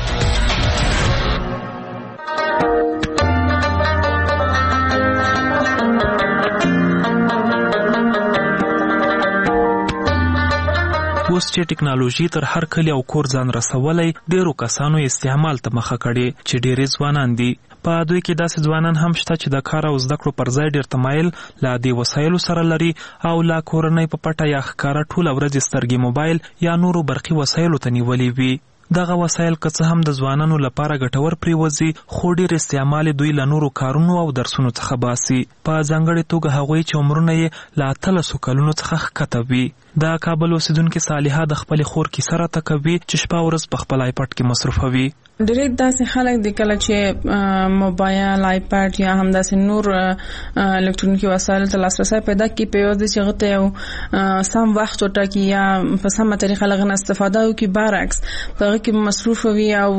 اوس چې ټکنالوژي تر هر کلی او کور ځان رسولای، ډیرو کسانو استعمال ته مخه کړي چې ډیری ځوانان دي. په دوی کې داسې ځوانان هم شته چې د کار او زده کړو پر ځای ډیر تمایل لا دې وسایلو سره لري او لا کورنۍ په پټه یا ښکارا ټول ورځ سترګې موبایل یا نورو برقي وسایلو ته نیولې وي. دغه وسایل که څه هم د ځوانانو لپاره ګټور پریوزي، خو ډیر استعمال دوی له نورو کارونو او درسونو څخه باسي. په ځانګړې توګه هغوی چې عمرونه یې له 13 کلونو څخه ښکته وي. د کابل اوسیدونکې صالحه د خپل خور کې سره تکوي چې شپه ورځ په خپل آیپډ کې مصرفوي. ډېر داسې خلک دي کله چې موبایل، آیپډ یا هم داسې نور الکترونیکي وسایل ته لاسرسی پیدا کړي، په یوه چې هغه ته یو سم وخت وټاکي یا په سمه طریقه له هغه نه استفاده وکړي، برعکس په هغه کې مصروف وي او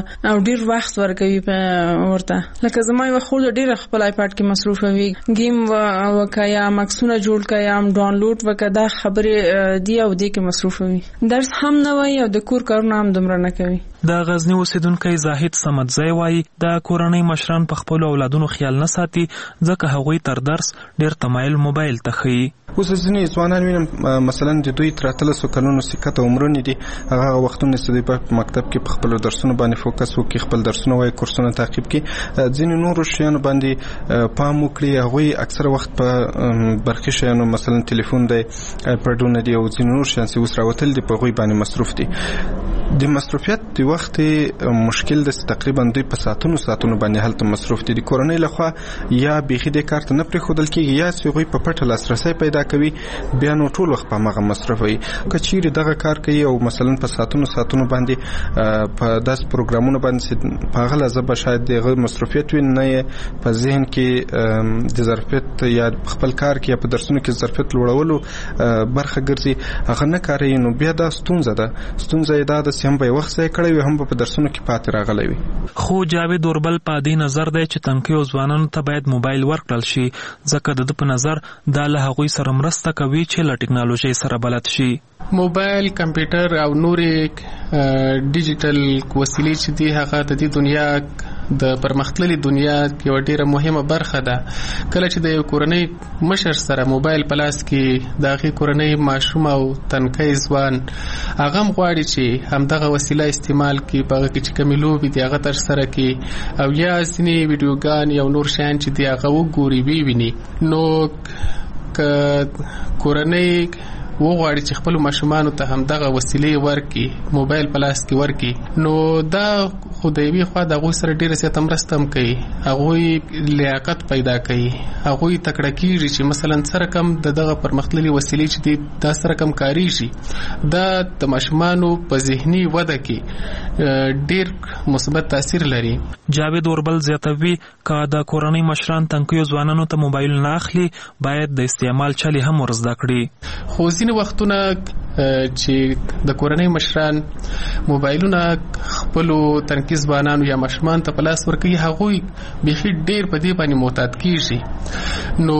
ډېر وخت ورکوي ورته. لکه زما یوه خور ډېره خپل آیپډ کې مصروف وي، گیم وکړه یا مکسونه جوړ کړه یا هم ډاونلوډ وکړه، دا خبرې دی او دې کې مصروف وي. درس هم نه وایي او د کور کارونه هم دومره نه کوي. د غزنی اوسیدونکی زاهد صمدزی وایي د کورنۍ مشران په خپل اولادونو خیال نه ساتي، ځکه هغوی تر درس ډیر تمایل موبایل ته ښیي. اوس ځینې ځوانان وینم مثلا د دوی تر 13 کلونو سکته عمرونه دي، هغه وختونه چې دوی په مکتب کې په خپل درسونو باندې فوکس وکړي، خپل درسونه وایي، کورسونه تعقیب کړي، ځینې نورو شیانو باندې پام وکړي. هغوی اکثره وخت په برقي شیانو مثلا ټلیفون دی، آیپډونه دي او ځینې نور شیان چې اوس راوتل دي په هغوی باندې مصروف دي. د مصروفیت د وخت مشکل د تقریبا دوی په ساعتونو باندې هلته مصروف دي. د کورنۍ لخوا یا بیخي د کار ته نه پرېښودل کېږي یا چې هغوی په پټه لاسرسی پیدا کوي، بیا نو ټول وخت په هماغه مصروف وي. که چیرې دغه کار کوي او مثلا په ساعتونو باندې په داسې پروګرامونو باندې په هغه لحظه به شاید دغه مصروفیت وي، نه یې په ذهن کې د ظرفیت یا خپل کار کې یا په درسونو کې ظرفیت لوړولو برخه ګرځي، هغه نه کاروي، نو بیا دا ستونزه ده یې دا ده چې هم به یې وخت ضایع کړی وي، هم به په درسونو کې پاتې راغلی وي. خو جاوید اوربل په دې نظر دی چې تنکیو ځوانانو ته باید موبایل ورکړل شي، ځکه د ده په نظر دا له هغوی سره مرسته کوي چې له ټکنالوژۍ سره بلد شي. موبایل، کمپیوټر او نورې ډیجیټل وسیلې چې دي هغه د دې دنیا د پرمختللې دنیا یو ډیره مهمه برخه ده. کله چې د یو کورنۍ مشر سره موبایل په لاس کې د هغې کورنۍ ماشوم او تنکی ځوان هغه هم غواړي چې همدغه وسیله استعمال کړي، په هغه کې چې کومې لوبې دي هغه ترسره کړي او یا ځینې ویډیوګان یا نور شیان چې دي هغه وګوري وویني. نو که کورنۍ وغواړي چې خپل ماشومانو ته هم دغه وسیلې ورکړي، موبایل په لاس کې ورکړي، نو دا خو د یوې خوا د هغوی سره ډېره زیاته مرسته هم کوي، هغوی لیاقت پیدا کوي، هغوی تکړه کېږي چې مثلا سره کم دغه پرمختللې وسیلې چې دي دا سره کم کاریږي. دا د ماشومانو په ذهني وده کې ډېر مثبت تاثیر لري. جاوید اوربل زیاتوي که د کورنۍ مشران تنکیو ځوانانو ته موبایل نه اخلي، باید د استعمال چلې هم ور زده کړي. خو ځینې وختونه چې د کورنۍ مشران موبایلونه خپلو تنکي ځوانانو یا ماشومان ته په لاس ورکوي، هغوی بیخي ډېر په دې باندې معتاد کېږي. نو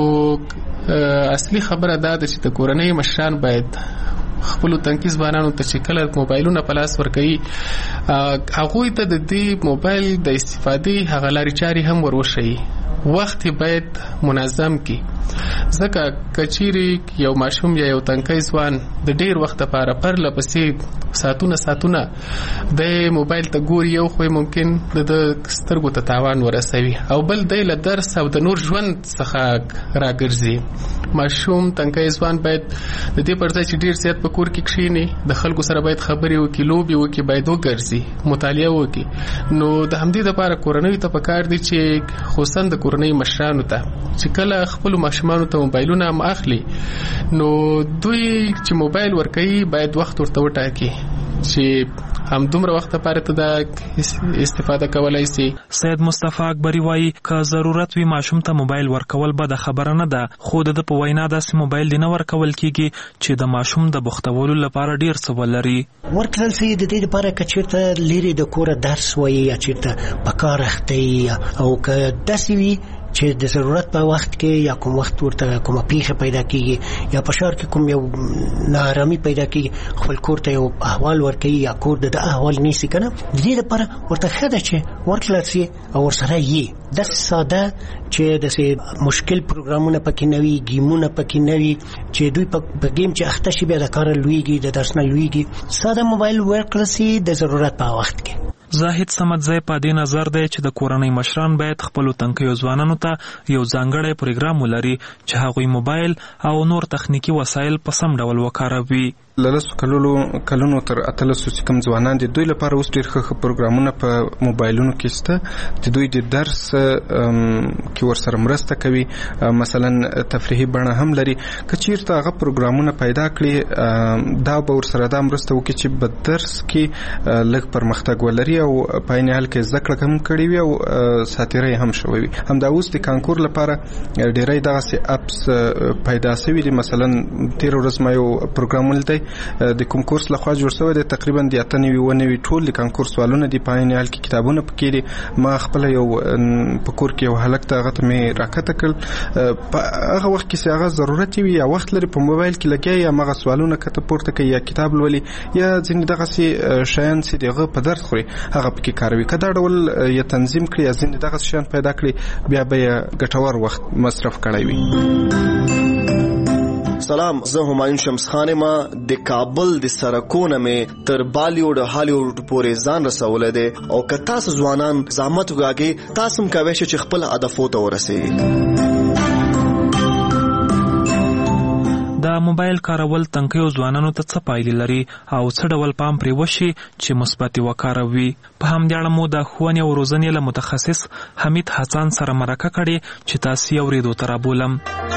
اصلي خبره دا ده چې د کورنۍ مشران باید خپلو تنکي ځوانانو ته چې کله موبایلونه په لاس ورکوي، هغوی ته د دې موبایل د استفادې هغه لارې چارې هم ور وښیي. وخت باید منظم کی، ځکه کچيري یو ماشوم یا یو تنکی ځوان د ډیر وخت لپاره پرله پسې ساعتونه د موبایل ته ګوري، یو خو ممکن د سترګو ته تاوان ورسوي او بل د درس او د نور ژوند څخه راګرځي. ماشوم تنکی ځوان باید د دې پر ځای چې ډیر زیات په کور کې کښیني، د خلکو سره باید خبرې وکړي، لوبې وکړي، باید وګرځي، مطالعه وکړي. نو د همدې لپاره کورنۍ ته پکار دي چې خصوصا د کورنۍ مشرانو ته چې کله خپل ماشومانو ته موبایلونه هم اخلي، نو دوی چې موبایل ورکوي باید وخت ورته وټاکي چې هم دومره وخت لپاره ته دا استفاده کولای شي. سید مصطفی اکبری وایي که ضرورت وي ماشوم ته موبایل ورکول بده خبره نه ده، خو د په وینا داسې موبایل دی نه ورکول کیږي چې د ماشوم د بوختولو لپاره ډیر څه ولري. ورکړل شي د دې لپاره که چېرته لري د کوره درس وایي یا چېرته په کار اخته او که داسې وي چې د ضرورت په وخت کې یا کوم وخت ورته کومه پیښه پیدا کیږي یا په ښار کې کوم یو ناارامي پیدا کیږي خپل کور ته یو احوال ورکوي یا کور د احوال نیسي که نه، د دې لپاره ورته ښه ده چې ورکړل شي او ورسره یې داسې ساده چې داسې مشکل پروګرامونه پکې نه وي، ګیمونه پکې نه وي چې دوی په ګیم چې اخته شي بیا د کاره لویږي د درس نه لویږي. ساده موبایل ورکړل شي د ضرورت په وخت کې. زاهد سمدزی په دې نظر دی چې د کورنۍ مشران باید خپلو تنکیو ځوانانو ته یو ځانګړی پروګرام ولري چې هغوی موبایل او نور تخنیکی وسایل په سم ډول وکاروي. لسو کلونو تر 18 کم ځوانان دي، دوی لپاره اوس ډېر ښه پروګرامونه په موبایلونو کې شته چې دوی د درس کې ورسره مرسته کوي، مثلا تفریحي بڼه هم لري. که چیرته هغه پروګرامونه پیدا کړي دا به ورسره دا مرسته وکړي چې په درس کې لږ پرمختګ ولري او په عین حال کې زده کړه هم کړې وي او ساتیرۍ هم شوی وي. همدا اوس د کانکور لپاره ډېری دغسې اپس پیدا شوي دي. مثلا تېره ورځ ما یو پروګرام ولیدی د کوم کورس لخوا جوړ شوی دی، تقریبا د 98 ټول د کانکور سوالونه دي، په عین حال کې کتابونه پکې دي. ما خپل یو په کور کې یو هلک ته هغه ته مې راکته کړل، په هغه وخت کې چې هغه ضرورت وي یا وخت لري په موبایل کې لګیا یا هغه سوالونه کته پورته کوي یا کتاب لولي یا ځینې دغسې شیان چې د هغه په درس خوري هغه پکې کاروي. که دا ډول یا تنظیم کړي یا ځینې دغسې شیان پیدا کړي بیا به یې ګټور وخت مصرف کړی وي. سلام، زه همایون شمس خان ما د کابل د سرکونه مې تر بالیوډ هالیوډ پورې ځان رسولی دی او که تاسو ځوانان زحمت وګاږئ تاسو هم کولی شئ چې خپل هدفو ته ورسېږئ. د موبایل کارول تنکیو ځوانانو ته څه پایلې لري او څه ډول پام پرې وشي چې مثبت وکاروي. په همدې اړه مو د ښوونې او روزنې له متخصص حمید حسن سره مرکه کړې چې تاسو یې اورېدو ته رابولم.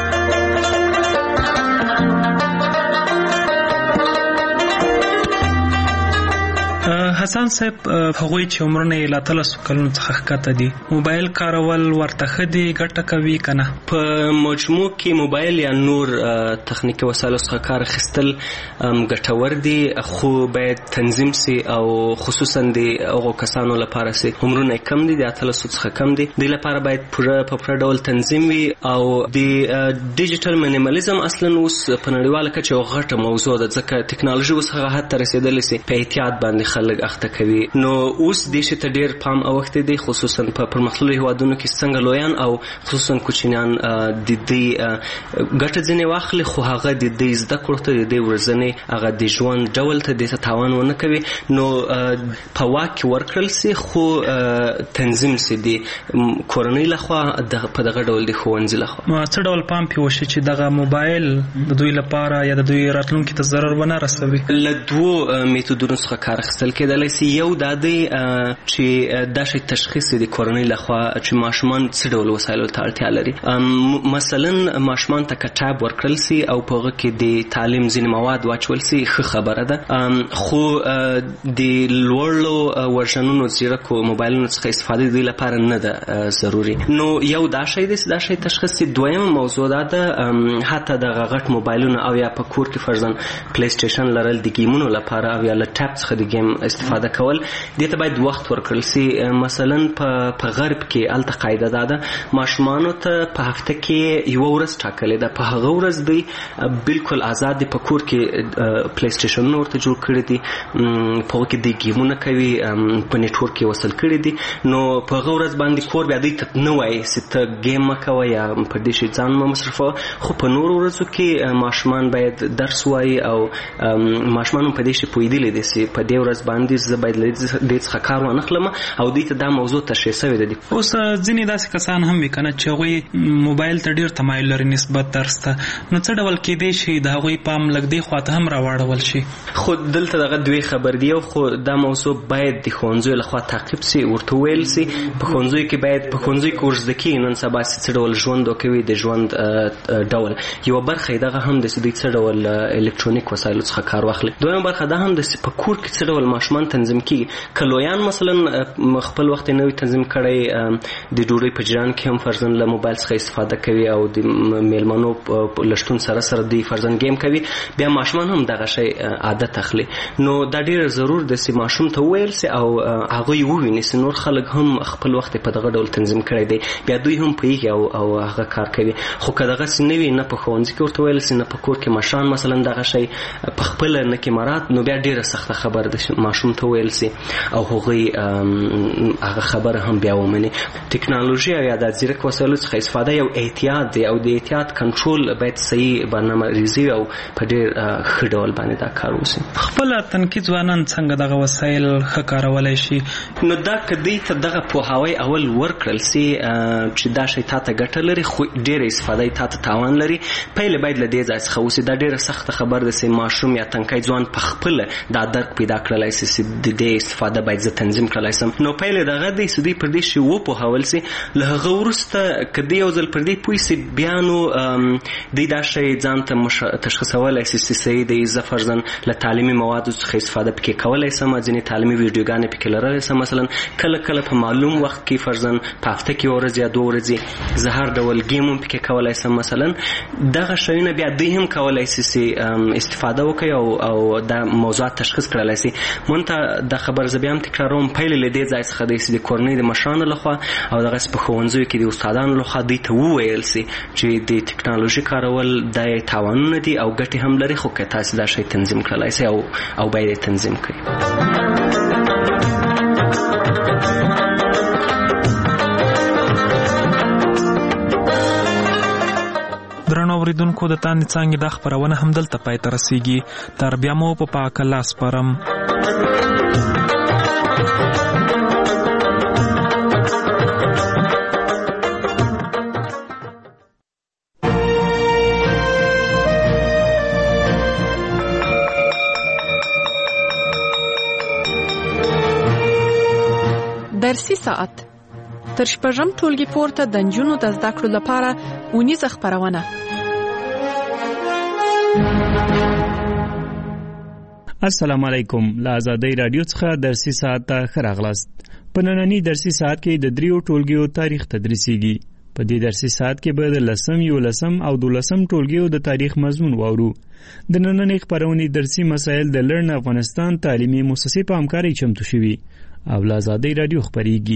حسن صاحب، هغوی چې عمرونه یې له 13 کلونو څخه ښکته دي، موبایل کارول ورته ښه دي، ګټه کوي که نه؟ په مجموع کې موبایل یا نور تخنیکي وسایلو څخه کار اخیستل ګټور دي، خو باید تنظیم سي او خصوصا د هغو کسانو لپاره سي عمرونه کم دي، د 13 څخه کم دي، دوی لپاره باید په پوره ډول تنظیم وي. او د ډیجیټل مینیمالیزم اصلا اوس په نړیواله کچه یوه غټه موضوع ده، ځکه ټکنالوژي اوس هغه حد ته رسېدلی سي په احتیاط باندې خلک اخته کوي. نو اوس دې شي ته ډېر پام اوښتی دی، خصوصا په پرمختللو هېوادونو کې څنګه لویان او خصوصا کوچنیان د دې ګټه ځینې واخلي، خو هغه د دې زده کړو ته د دې ورځنې هغه د ژوند ډول ته دې ته تاوان ونه کوي. نو په واک کې ورکړل سي خو تنظیم سي د کورنۍ لخوا په دغه ډول د ښوونځي لخوا. نو څه ډول پام پې وشي چې دغه موبایل د دوی لپاره یا د دوی راتلونکي ته ضرر ونه رسوي؟ له دوو میتودونو څخه کار اخیستل کېدلی سي. یو دا دی چې دا شی تشخیص د کورنۍ لخوا چې ماشومان څه ډول وسایلو ته اړتیا لري. مثلا ماشومان ته کتاب ورکړل سي او په هغه کې د تعلیم ځینې مواد واچول سي، ښه خبره ده، خو د لوړو ورژنونو ځیرکو موبایلونو څخه استفاده د دوی لپاره نه ده ضروري. نو یو دا شی دی چې دا شی تشخیص سي. دویمه موضوع دا ده حتی دغه غټ موبایلونه او یا په کور کې فرضاً پلی سټیشن لرل د ګیمونو لپاره او یا له ټاپ څخه د ګیم استفاده کول، دې ته باید وخت ورکړل سي. مثلا په غرب کې هلته قاعده دا ده ماشومانو ته په هفته کې یوه ورځ ټاکلې ده، په هغه ورځ دوی بالکل آزاد دي، په کور کې پلی سټیشنونه ورته جوړ کړي دي، په هغه کې دوی ګیمونه کوي، په نیټورک کې وصل کړي دي. نو په هغه ورځ باندې کور بیا دوی ته نه وایي چې ته ګیم مه کوه یا په دې شي ځان مه مصرفوه، خو په نورو ورځو کې ماشومان باید درس وایي او ماشومان هم په دې شي پوهېدلی دي چې په دې ورځ باندې زه باید له دې څخه کار وانخلم او دوی ته دا موضوع تشریح شوې ده. اوس ځینې داسې کسان هم وي که نه چې هغوی موبایل ته ډېر تمایل لري نسبت درس ته، نو څه ډول کېدی شي د هغوی پام لږ دې خوا ته هم راواړول شي؟ خو دلته دغه دوی خبر دی، خو دا موضوع باید د ښوونځیو لخوا تعقیب سي، ورته ویل سي په ښوونځیو کې باید په ښوونځیو کې ورزده کېږي نن سبا چې څه ډول ژوند وکوي، د ژوند ډول یوه برخه یې دغه هم ده چې دوی څه ډول الکترونیک وسایلو څخه کار واخلي. دویمه برخه دا هم ده چې په کور کې څه ډول ماشومان تنظیم کیږي کلویان مثلا خپل وخت نه وي تنظیم کړی د ډوډۍ په جریان کې هم فرضاً له موبایل څخه استفاده کوي او د میلمنو لشتون سره دی فرضاً گیم کوي بیا ماشومان هم دغه شی عادت اخلي نو دا ډیر ضرور د سي ماشوم ته ویل سي او هغه یو ویني سي نور خلک هم خپل وخت په دغه ډول تنظیم کړی دی بیا دوی هم پیږي او هغه کار کوي خو کداغه سنوي نه په خوندې کې ورته ویل سي نه په کور کې ماشان مثلا دغه شی په خپل نه کې مراد نو بیا ډیره سخته خبر ده ماشوم ته ویل سي او هغه خبره هم بیا ومني ټکنالوژي یا د ځیرک وسایلو څخه استفاده یو احتیاط دی او د احتیاط کنټرول باید صحیح برنامه ریزي او په ډیر ښه ډول باندې دا کار وشي خپل تنکي ځوانان څنګه دغه وسایل ښه کارولای شي نو دا کدی ته دغه پوهاوی اول ورکړل سي چې دا شی تاسو ګټه لري خو ډیره استفاده تاسو تاوان لري پهله باید له دې ځای څخه وسی دا ډیره سخت خبر ده چې ماشوم یا تنکي ځوان په خپل دا درک پیدا کړلای سي د دې استفاده باید ز تنظیم کړلای سم نو پهله دغه د سدي پر دې شی و په حواله سي له هغه ورسته کدی یو ځل پر دې پوي سي بیانو د دا شی ځان ته تشخیصولای سي چې د زفرزن له تعلیمي موادو څخه استفاده پکې کولای سم ځینې تعلیمي ویډیوګانې پکې لرلای سم مثلا کله په معلوم وخت کې فرضاً په هفته کې ورځ یا 2 ورځې زهر ډول گیم هم پکې کولای سم مثلا دغه شیونه بیا دوی هم کولای سي استفاده وکړي او دا موضوعات تشخیص کړلای سي مونته د خبر زبیام تکراروم پهل له دې ځای څخه د کورنۍ د مشرانو لخوا او دغه په ښوونځیو کې د استادانو لخوا دوی ته وویل سي چې د ټکنالوژي کارول د تاوانونه دي او ګټې هم لري خو که تاسو دا شی تنظیم کړلای سي او باید تنظیم کړئ درنو اوریدونکو د تاند څنګه د خبرونه هم دلته پای ته رسیږي تر بیا مو په پاک الله سپارم درسي ساعت تر شپږم ټولګي پورته د نجونو د زده کړو لپاره اونیزه خبرونه السلام علیکم له آزادۍ رادیو څخه درسي ساعت ته ښه راغلاست په ننني درسي ساعت کې د 3 ټولګیو تاریخ تدریسیږي په دې درسي ساعت کې به د 10 او 12 ټولګیو د تاریخ مضمون واورو د نننۍ خبرونې درسي مسایل د لرن افغانستان تعلیمي مؤسسې په همکارۍ چمتو شوي او له آزادۍ رادیو خبرېږي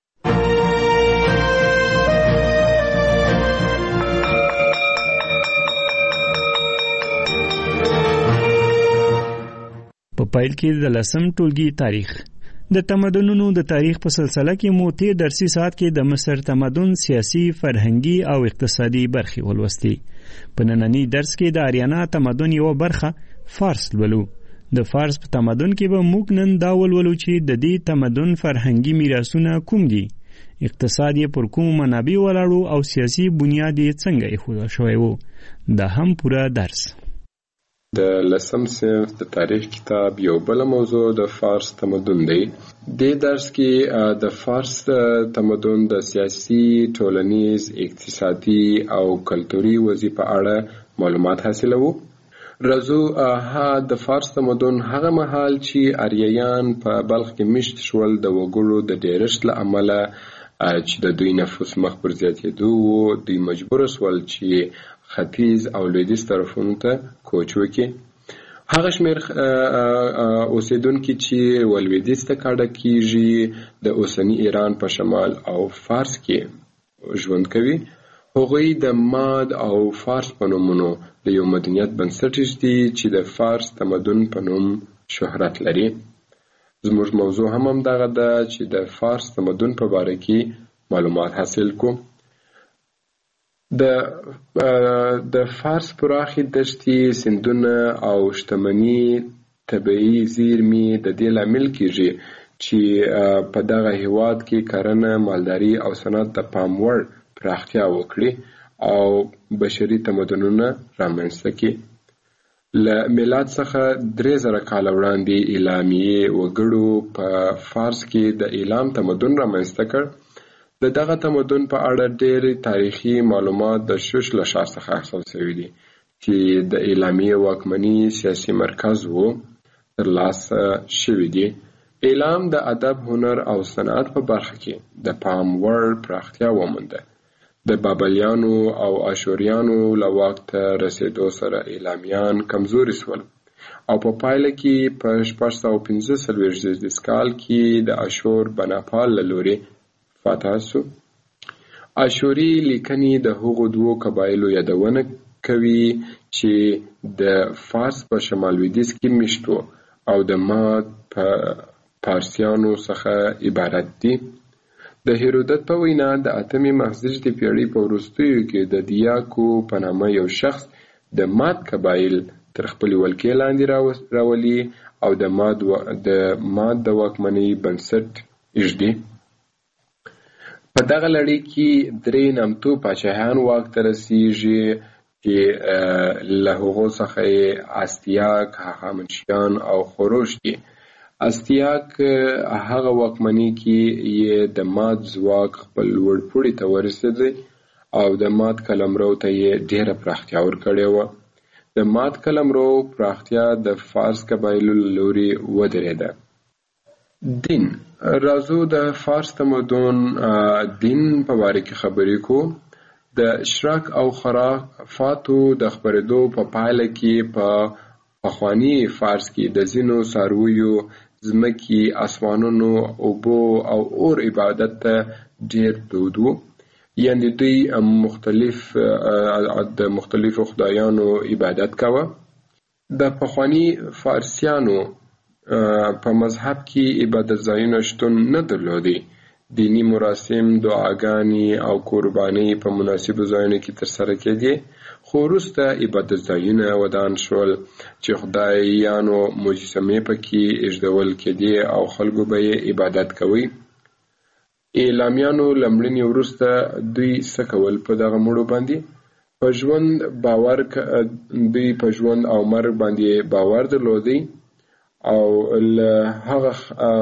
په پایل کې د 10 ټولګي تاریخ د تمدنونو د تاریخ په سلسله کې مو تیر درسي ساعت کې د مصر تمدن سیاسي فرهنګي او اقتصادي برخې ولوستي په ننني درس کې د آریانا تمدن یو برخه فارس ولو د فارس په تمدن کې به موږ نن دا ولولو چې د دې تمدن فرهنګي میراثونه کوم دي اقتصاد یې پر کوم منابع ولاړو او سیاسي بنیاد یې څنګه ایښودل شوی وو دا هم پوره درس د 10م صنف د تاریخ کتاب یو بل موضوع د فارس تمدن دی د درس کې د فارس تمدن د سیاسي ټولنیز اقتصادي او کلتوري وضعیت په اړه معلومات حاصلوو رزو د فارس تمدن هغه مهال چې آریایان په بلخ کې مشت شول د وګړو د ډیرښت له امله چې د دوی نفوس مخ پر زیاتېدو وو دوی مجبور شول چې ختیځ او لویدیځ طرفونو ته کوچ وکړي هغه شمېر اوسیدونکي چې ولویدیځ ته کډه کیږي د اوسني ایران په شمال او فارس کې ژوند کوي هغوی د ماد او فارس په نومونو د یو مدنیت بنسټ دي چې د فارس تمدن په نوم شهرت لري زموږ موضوع هم دغه ده چې د فارس تمدن په باره کې معلومات حاصل کو د فارس پراخي دښتې سیندونه او شتمني طبیعي زیرمې د دې لامل کیږي چې په دغه هیواد کې کرنه مالداري او صنعت د پام وړ پراختیا وکړي او بشري تمدنونه رامنځته کړي له میلاد څخه 3000 کال وړاندې اعلامیې وګړو په فارس کې د اعلام تمدن رامنځته کړ د دغه تمدن په اړه ډېر تاریخي معلومات د شوش له شار څخه اخیستل شوي دي چې د اعلامیې واکمني سیاسي مرکز وو ترلاسه شوي دي اعلام د ادب، هنر او صنعت په برخه کې د پام وړ پراختیا ومونده. د بابلیانو او اشوریانو له واک ته رسیدو سره اعلامیان کمزوري شول او په پایله کې په 645 کال کې د اشور بناپال له لوري فتح شو. اشوري لیکنې د هغو دوو قبایلو یادونه کوي چې د فارس په شمال لویدیځ کې میشت وو او د ماد په پارسیانو څخه عبارت دي. د هیرودت په وینا د 8مې مخزیږدي پیړۍ په وروستیو کې د دیاکو په نامه یو شخص د ماد قبایل تر خپلې ولکې لاندې راولي او د ماد د واکمنۍ بنسټ ایږدي. په دغه لړۍ کې 3 نامتو پاچاهان واک ته رسیږي چې له هغو څخه استیاک، هخامنشیان او خروش دي. استیاک هغه واکمنۍ کې یې د ماد ځواک خپل لوړ پوړي ته ورسېدی او د ماد قلمرو ته یې ډېره پراختیا ورکړې وه. د ماد قلمرو پراختیا د فارس قبایلو له لوري ودرېده. دین راځو د فارس تمدن دین په باره کې خبرې کوو. د اشراق او خرافاتو د خپرېدو په پایله کې په پخواني فارس کې د ځینو څارویو، ځمکې، اسمانونو، اوبو او اور عبادت ته ډېر دود و. یعنې دوی د مختلفو خدایانو عبادت کوه. د پخواني فارسیانو په مذهب کې عبادت ځایونه شتون نه درلودي. دینی مراسم، دعاګانې او قربانۍ په مناسبو ځایونو کې ترسره کېدې، خو وروسته عبادت ځایونه ودان شول چې خدایانو مجسمې پکې ایږدول کېدې او خلکو به یې عبادت کوي. اعلامیانو له مړینې وروسته دوی څه کول؟ په دغه مړو باندې دوی په ژوند او مرګ باندې باور درلودی او له هغه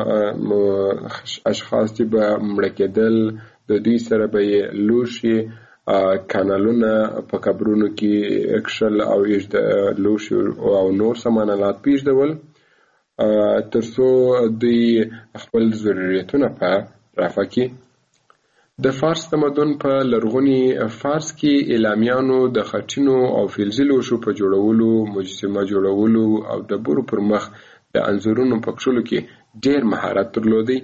اشخاص چې به مړه کېدل د دوی سره به یې لوښي، کانالونه په قبرونو کې کښل او لوښي او نور سامانالات پېږدول تر څو دوی خپل ضرورتونه په رفع کړي. د فارس تمدن په لرغوني فارس کې اعلامیانو د خټینو او فلزي لوښو په جوړولو، مجسمه جوړولو او ډبرو پر مخ د انځورونو په کښلو کې ډېر مهارت درلودی.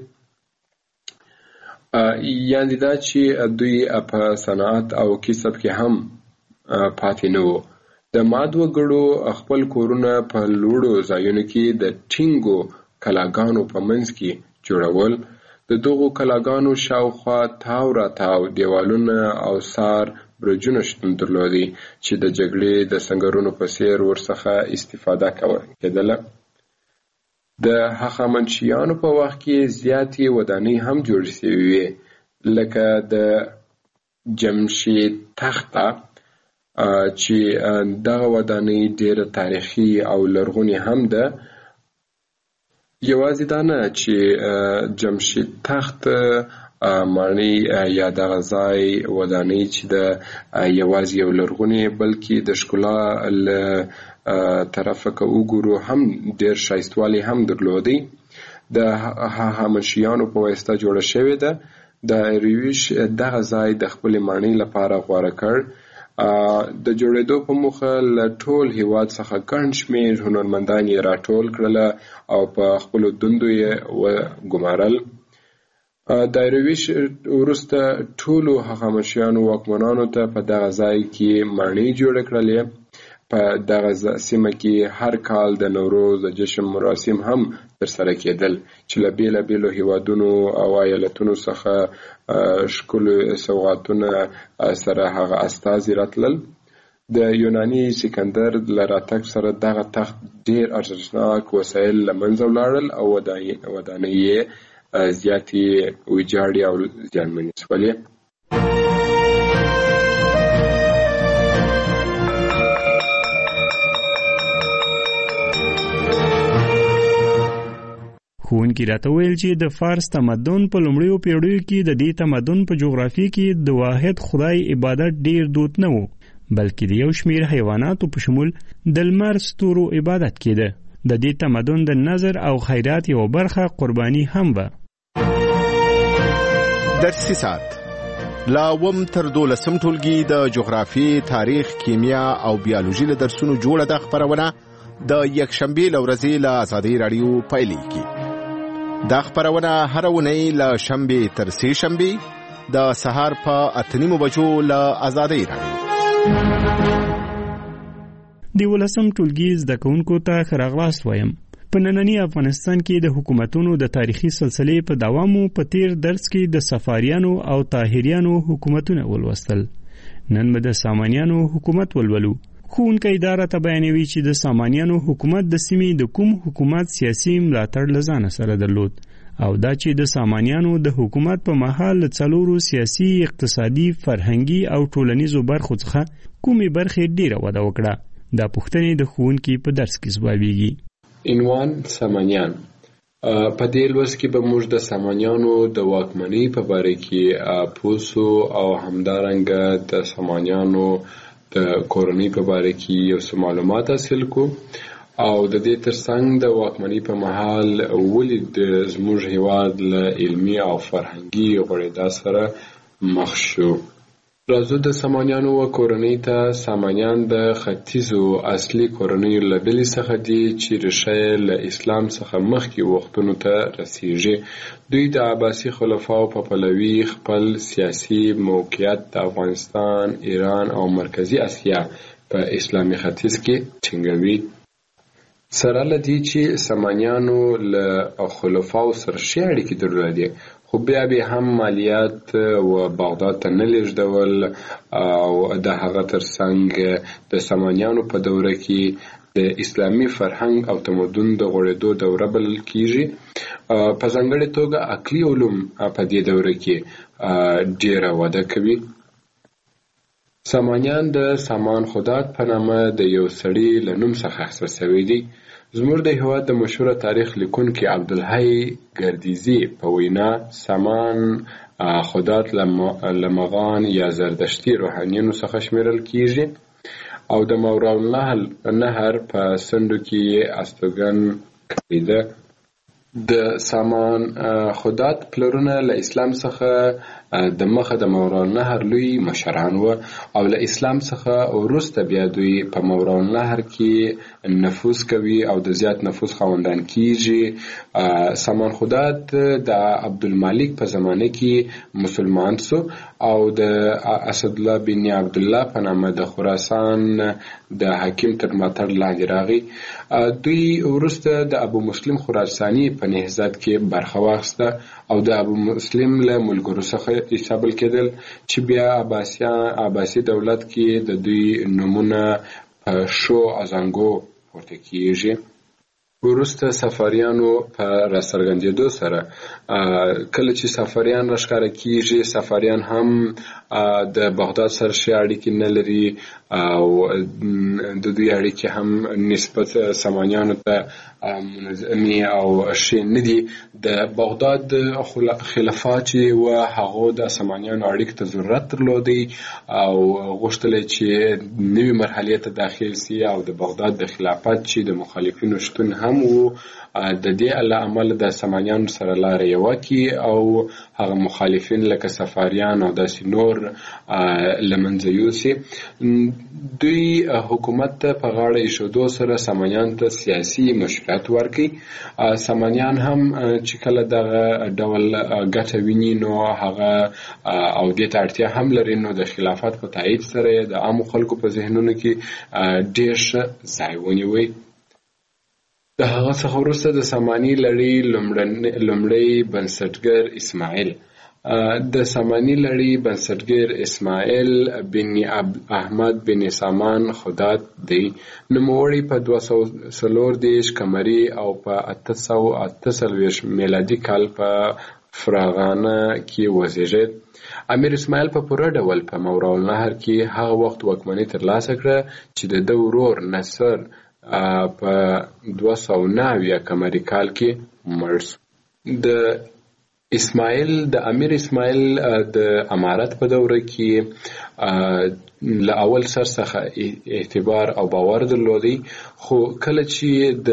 یعنې دا چې دوی په صنعت او کسب کې هم پاتې نه وو. د ماد وګړو خپل کورونه په لوړو ځایونو کې د ټینګو کلاګانو په منځ کې جوړول. د دغو کلاګانو شاوخوا تاو راتاو دیوالونه او سار برجونه شتون درلودي چې د جګړې د سنګرونو په څیر ورڅخه استفاده کېدله. د هخامنشیانو په وخت کې زیاتې ودانۍ هم جوړې شوې وې، لکه د جمشید تخته چې دغه ودانۍ ډېره تاریخي او لرغونې هم ده. یوازې دا نه چې جمشید تخت معنی یا دغه ځای ودانۍ چې د یوازې یو لرغونې بلکې د ښکلا له طرفه که وګورو هم ډېر ښایستوالی هم درلودی. د هخامنشیانو په واسطه جوړه شوې ده. د ایرویش دغه ځای د خپلې معنی لپاره غوره کړ. د جوړېدو په موخه له ټول هیواد څخه ګڼ شمېر هنرمندان یې راټول کړله او په خپلو دندو یې وګمارل. د ایرویش وروسته ټولو هخامنشیانو واکمنانو ته په دغه ځای کې ماڼۍ جوړې کړلې. په دغه سیمه کې هر کال د نوروز د جشن مراسم هم ترسره کېدل چې له بېلابېلو هیوادونو او ایالتونو څخه ښکلي سوغاتونه سره هغه استازي راتلل. د یوناني سکندر له راتګ سره دغه تخت ډېر ارزښتناک وسایل له منځه ولاړل او ودانۍ یې زیاتې ویجاړې او زیانمنې شولې. ښوونکي راته ویل چې د فارس تمدن په لومړیو پیړیو کې د دې تمدن په جغرافیه کې د واحد خدای عبادت ډیر دود نه و، بلکې د یو شمیر حیواناتو په شمول د لمر ستورو عبادت کېده. د دې تمدن د نظر او خیرات یو برخه قرباني هم وه. درسي ساعت لا وم تر 12 ټولګي د جغرافي، تاریخ، کیمیا او بیولوژي له درسونو جوړه د خبرونه د یکشنبه لورځي له آزادۍ رادیو پایلیږي. دا خبرونه هر ونی له شنبه تر سه شنبه د سهار په 8:30 بجو له آزادۍ رادیو. د 12 ټولګي زده کوونکو ته ښه راغلاست وایم. په نننی افغانستان کې د حکومتونو د تاریخي سلسلې په دوامو په تیر درس کې د صفاریانو او طاهریانو حکومتونه ولوستل. نن به د سامانیانو حکومت ولولو. ښوونکی دا راته بیانوي چې د سامانیانو حکومت د سیمې د کوم حکومت سیاسي ملاتړ له ځانه سره درلود او دا چې د سامانیانو د حکومت په مهال له 4 سیاسي، اقتصادي، فرهنګي او ټولنیزو برخو څخه کومې برخې ډیره وده وکړه. دا پوښتنې د ښوونکي په درس کې ځوابیږي. عنوان سامانیان. په دې لوست کې به موږ د سامانیانو د واکمنۍ په باره کې پوسو او همدارنګه د سامانیانو د کورنۍ په باره کې یو څه معلومات حاصل کو او د دې ترڅنګ د واکمنۍ په مهال ولې زموږ هیواد له علمي او فرهنګي غوړېدا سره مخ شو. راځو د سامانیانو و کورنۍ ته. سامانیان د ختیځو اصلي کورنیو له ډلې څخه دي چې ریښه له اسلام څخه مخکې وختونو ته رسیږي. دوی د عباسي خلفاو په پلوي خپل سیاسي موقعیت د افغانستان، ایران او مرکزی اسیا په اسلامي ختیځ کې ټینګوي. سره له دې چې سامانیانو له خلفاو سره ښې اړیکې درلودې، خو بیا به هم مالیات و بغداد ته نه لیږدول او د هغه ترڅنګ د سامانیانو په دوره کې د اسلامي فرهنګ او تمدن د غوړېدو دوره بلل کیږي. په ځانګړې توګه عقلي علوم په دې دوره کې ډیره وده کوي. سامانیان د سامان خدات په نامه د یو سړي له نوم څخه اخیستل شوي دي. زموږ د هېواد د مشهوره تاریخ لیکونکي عبدالحی گردیزی په وینا سامان خدات له مغان یا زردشتي روحانیانو څخه شمیرل کیږي او د ماوراءالنهر په سندو کې استوګن کړی. د سامان خدات پلرونه له اسلام څخه د مخه د ماوراءالنهر لوی مشران و او له اسلام څخه وروسته بیا دوی په ماوراءالنهر کې نفوذ کوي او د زیات نفوذ خاوندان کیږي. سامان خدات د عبدالمالک په زمانه کې مسلمان سو او د اسدالله بن عبدالله په نامه د خراسان د حاکم تر ملاتړ لاندې راغی. دوی وروسته د ابو مسلم خراساني په نهضت کې برخه واخیسته او د ابو مسلم له ملګرو څخه حسابل کېدل چې بیا عباسي دولت کې د دوی نومونه په شو ازانګو پورته کیږي. وروسته صفاریانو په راڅرګندېدو سره کله چې صفاریان راښکاره کیږي، صفاریان هم د بغداد سره ښې اړیکې نه لري او د دوی اړیکې هم نسبت سامانیانو ته منظمې او ښې نه دي. د بغداد خلفا چې و هغو د سامانیانو اړیکې ته ضرورت درلودی او غوښتل چې نوې مرحلې ته داخل سي او د بغداد د خلافت چې د مخالفینو شتون هم و د دې له امله د سامانیانو سره لاره یوه کړي او هغه مخالفین لکه صفاریان او داسې نور له منځه یوسي. دوی حکومت ته په غاړه ایښودو سره سامانیانو ته سیاسي مشروعیت ورکړي. سامانیان هم چې کله دغه ډول ګټه ویني نو هغه او دې ته اړتیا هم لري نو د خلافت په تایید سره د عامو خلکو په ذهنونو کې ډېر ښه ځای ونیوي. د هغه څخه وروسته د ساماني لړۍ لومړی بنسټګر اسماعیل د ساماني لړۍ بنسټګر اسماعیل بن احمد بن سامان خدات دی. نوموړی په 240 قمري او په 848 میلادي کال په فراغانه کې وزیږید. امیر اسماعیل په پوره ډول په ماوراءالنهر کې هغه وخت واکمني ترلاسه کړه چې د ده ورور نصر په 290 قمري کال کې مړ شو. د اسماعیل د امیر اسماعیل د امارت په دوره کې له اول سر څخه اعتبار او باور درلودي، خو کله چې د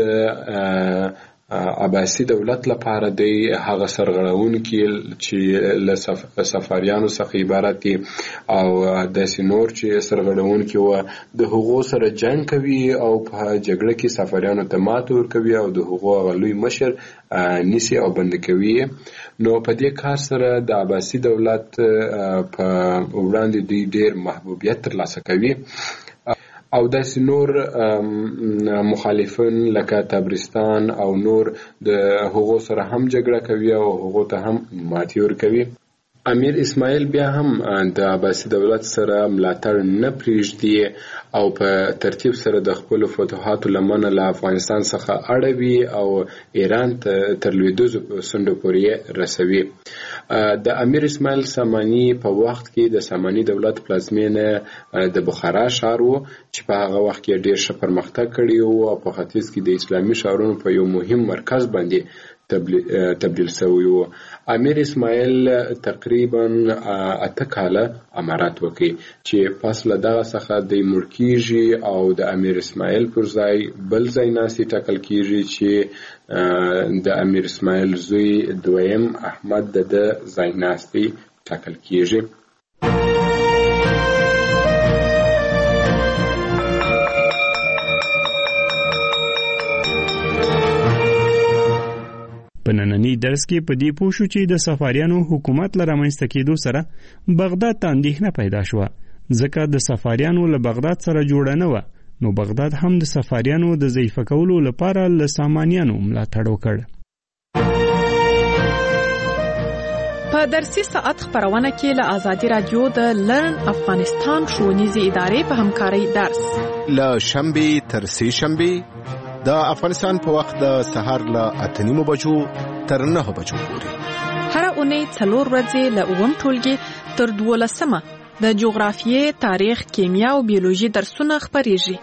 عباسي دولت لپاره د هغه سرغړونکي چې له سفاریانو څخه عبارت دي او د سینور چې سرغړونکي و د هغو سره جنگ کوي او په جګړه کې سفاریانو ته ماته ورکوي او د هغو غلوی مشر نیسي او بند کوي. نو په دې کار سره د عباسي دولت په وړاندې دوی ډېر محبوبیت ترلاسه کوي او داسې نور مخالفین لکه تبرستان او نور د هغو سره هم جګړه کوي او هغو ته هم ماتې ورکوي. امیر اسماعیل بیا هم د عباسي دولت سره ملاتړ نه پرېږدي او په ترتیب سره د خپلو فتوحاتو لمنه له افغانستان څخه اړوي او ایران ته تر لویدیځو سندو پورې رسوي. د امیر اسماعیل ساماني په وخت کې د ساماني دولت پلازمینه د بخارا ښار و چې په هغه وخت کې ډېر ښه پرمختګ کړی و او په ختیځ کې د اسلامي ښارونو په یو مهم مرکز باندې تبدیل شوی و. امیر اسماعیل تقریبا 8 کاله امارات وکړي چې پس له دغه څخه د مړ کیږي او د امیر اسماعیل پر ځای بل ځایناستی ټاکل کیږي چې د امیر اسماعیل زوی دویم احمد د ځایناستی ټاکل کیږي. په نننی درس کې په دې پوه شو چې د سفاریانو حکومت له رامنځته کېدو سره بغداد ته اندېښنه پیدا شوه، ځکه د سفاریانو له بغداد سره جوړه نه وه، نو بغداد هم د سفاریانو د ضعیفه کولو لپاره له سامانیانو ملاتړ وکړ. په درسي ساعت خبرونه کې له آزادي رادیو د لرن افغانستان ښوونیزې ادارې په همکارۍ درس له شنبې تر سې شنبې د افغانستان په وخت د سهار له 8:30 بجو تر 9 بجو پورې هر اونۍ 4 ورځې له 9 ټولګي تر 12 د جغرافیې، تاریخ، کیمیا او بیولوژي درسونه خبرېږي.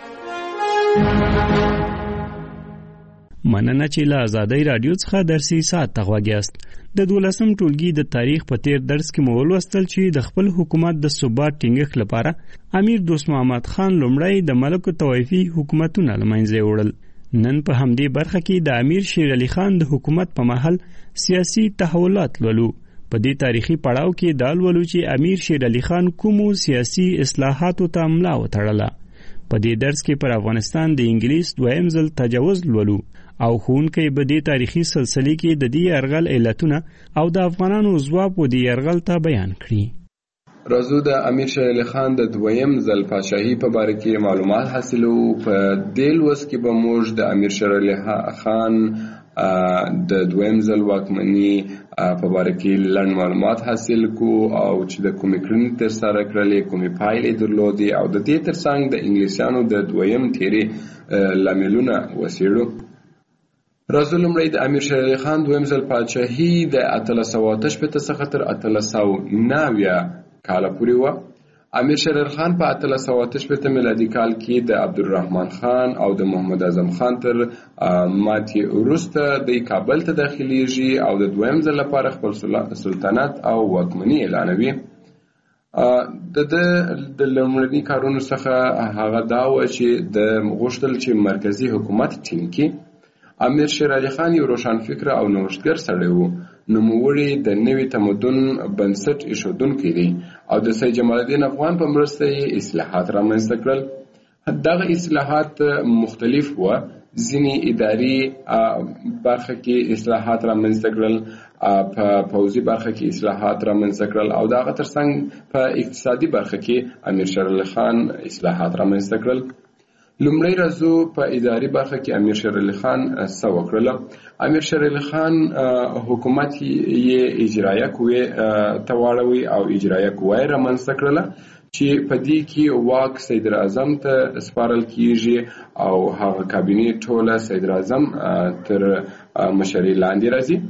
مننه چې له آزادۍ رادیو څخه درسي ساعت ته غوږ یاست. د 12 ټولګي د تاریخ په تیر درس کې مو ولوستل چې د خپل حکومت د ثبات ټینګښت لپاره امیر دوست محمد خان لومړی د ملک طوایفي حکومتونه له منځه وړل. نن په همدې برخه کې د امیر شیر علي خان د حکومت په مهال سیاسي تحولات لولو. په دې تاریخي پړاو کې دا لولو چې امیر شیر علي خان کومو سیاسي اصلاحاتو ته ملا وتړله. په دې درس کې پر افغانستان د انګلیس دویم ځل تجاوز لولو او ښوونکی به دې تاریخي سلسلې کې د دې یرغل علتونه او د افغانانو ځواب و دې یرغل ته بیان کړي. راځو د امیر شیر علي خان د دویم ځل پاچاهي په باره کې معلومات حاصلو. په دې لوست کې به موږ د امیر شیر علي خان د دویم ځل واکمني په باره کې لنډ معلومات حاصل کو او چې د کومې کړنې ترسره کړلې، کومې پایلې درلودې او د دې ترڅنګ د انګلیسیانو د دویم تیرې لاملونه وڅېړو. راځو لومړی د امیر شیر علي خان دویم ځل پاچاهي د 1888 څخه تر 1890 کاله پورې وه. امیر شیر علي خان په 1888 میلادي کال کې د عبدالرحمن خان او د محمد اعظم خان تر ماتې وروسته د کابل ته داخليږي او د دویم ځل لپاره خپل سلطنت او واکمني اعلانوي. د لومړني کارونو څخه هغه دا و چې د غوښتل چې مرکزی حکومت ټینګ کړي. امیر شیر علي خان یو روښانفکره او نوښتګر سړی و، نوموړی د نوي تمدن بنسټ ایښودونکی دی او د سید جمال الدین افغان په مرسته یې اصلاحات رامنځته کړل. دغه اصلاحات مختلف وو. ځینې اداري برخه کې اصلاحات رامنځته کړل، په پوځي برخه کې اصلاحات رامنځته کړل او دغه ترڅنګ په اقتصادي برخه کې امیر شیر علي خان اصلاحات رامنځته کړل. لومړی راځو په اداري برخه کې امیر شیر علي خان څه وکړل. امیر شیر علي خان حکومت یې اجرایه قوې ته واړوي او اجرایه قوه رامنځته کړله چې په دې کې واک صدر اعظم ته سپارل کیږي او هغه کابینه ټوله صدر اعظم تر مشرۍ لاندې راځي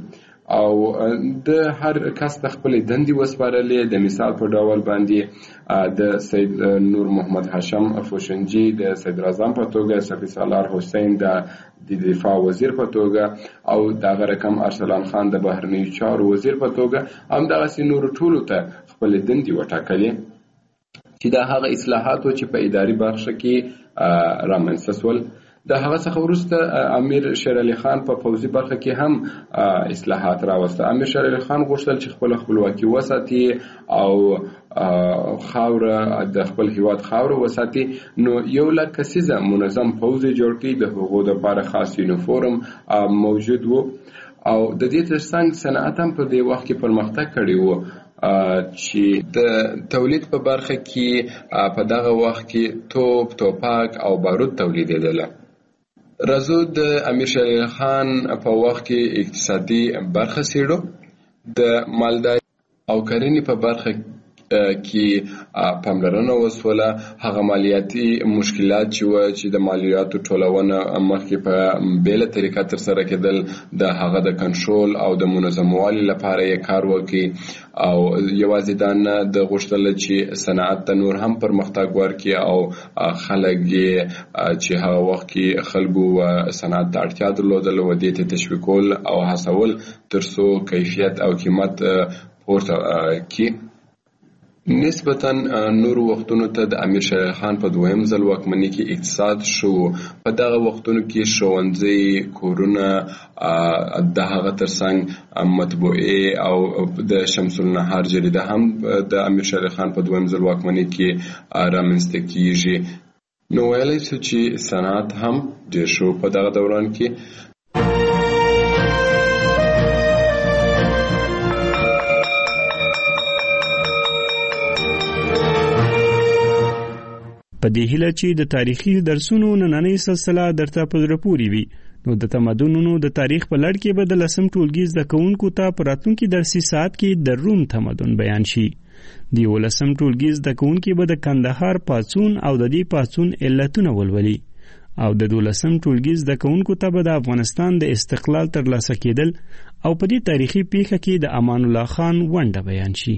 او د هر کس د خپل دندې وسپارلې. د مثال په ډول باندې د سید نور محمد هاشم افوشنجي د صدر اعظم په توګه، سفیر سالار حسین د دفاع وزیر په توګه، او دغه رقم ارسلان خان د بهرنیو چارو وزیر په توګه، همدغسې نور ټولو ته خپل دندې وټاکلې چې دا هغه اصلاحات چې په اداري برخه کې رامنځته شول. د هغه څخه وروسته امیر شیر علي خان په پوځي برخه کې هم اصلاحات راوسته. امیر شیر علي خان غوښتل چې خپل خپلواکي وساتي او خاوره د خپل هیواد خاوره وساتي. نو یو لک کسیزه منظم پوځ جوړ کړي، د هغو لپاره خاص یونیفورم موجود وو، او د دې ترڅنګ صنعت هم په دې وخت کې پرمختګ کړی وو چې د تولید په برخه کې په دغه وخت کې توپک او بارود تولیدېدله. راځو د امیر شیر علي خان په وخت کې اقتصادي برخه څېړو. د مالدارۍ او کرنې په برخه کې پاملرنه وسوله. هغه مالیاتي مشکلات چې د مالیاتو ټولونه مخکې په بیله طریقه ترسره کېدل، د هغه د کنټرول او د منظموالي لپاره یې کار وکړي، او یوازې دا نه د غوښتل چې صنعت ته نور هم پرمختګ ورکړي، او خلک چې هغه وخت کې خلکو صنعت ته اړتیا درلودله و دې ته تشویقول او هڅول ترڅو کیفیت او قیمت پورته کړي. نسبتا نور وختونو ته د امیر شیر علي خان په دویم ځل واکمنۍ کې اقتصاد شو. په دغه وختونو کې ښوونځي، کورونه، د هغه ترڅنګ مطبوعې او د شمس النهار جریده هم د امیر شیر علي خان په دویم ځل واکمنۍ کې رامنځته کیږي. نو ویلی شو چې صنعت هم ډیر شو په دغه دوران کې. په دې هیله چې د تاریخي درسونو نننۍ سلسله درته په زړه پورې وي، نو د تمدنونو د تاریخ په لړ کې به د 10م ټولګي زده کوونکو ته په راتلونکي درسي ساعت کې د روم تمدن بیان شي. د 11م ټولګي زده کوونکي به د کندهار پاڅون او د دې پاڅون علتونه ولولي، او د 12م ټولګي زده کوونکو ته به د افغانستان د استقلال ترلاسه کېدل او په دې تاریخي پیښه کې د امان الله خان ونډه بیان شي.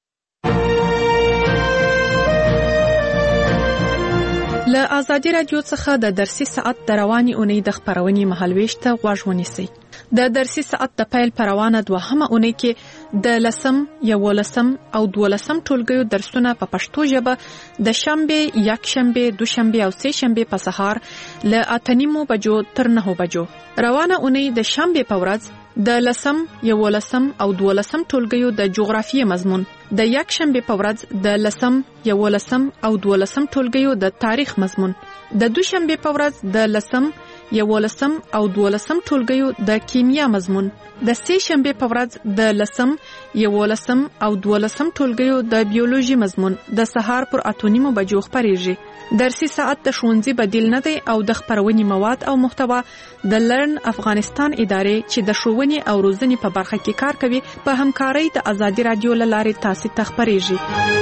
له آزادي رادیو څخه د درسي ساعت د رواني اونۍ د خبرونې مهالويش ته غوږ ونیسئ. د درسي ساعت د پیل پر روانه دوهمه اونۍ کې د 10م، 11م او 12م ټولګیو درسونه په پښتو ژبه د شنبه، یکشنبه، دوشنبه او سه شنبه په سهار له 8:30 بجو تر 9 بجو. روانه اونۍ د شنبه په ورځ د 10م، 11م او 12م ټولګیو د جغرافیې مضمون، د یکشنبه په ورځ د 10م، 11م او 12م ټولګیو د تاریخ مضمون، د دوشنبه په ورځ د 10م، 11م او 12م ټولګیو د کیمیا مضمون، د سه شنبه په ورځ د 10م، 11م او 12م ټولګیو د بیولوژي مضمون د سهار پر 8:30 بجو خبرېږي. درسي ساعت د ښوونځي بدیل نه دی او د خبرونې مواد او محتوا د لرن افغانستان ادارې چې د ښوونې او روزنې په برخه کې کار کوي په همکارۍ د آزادي رادیو له لارې تاسو ته خبرېږي.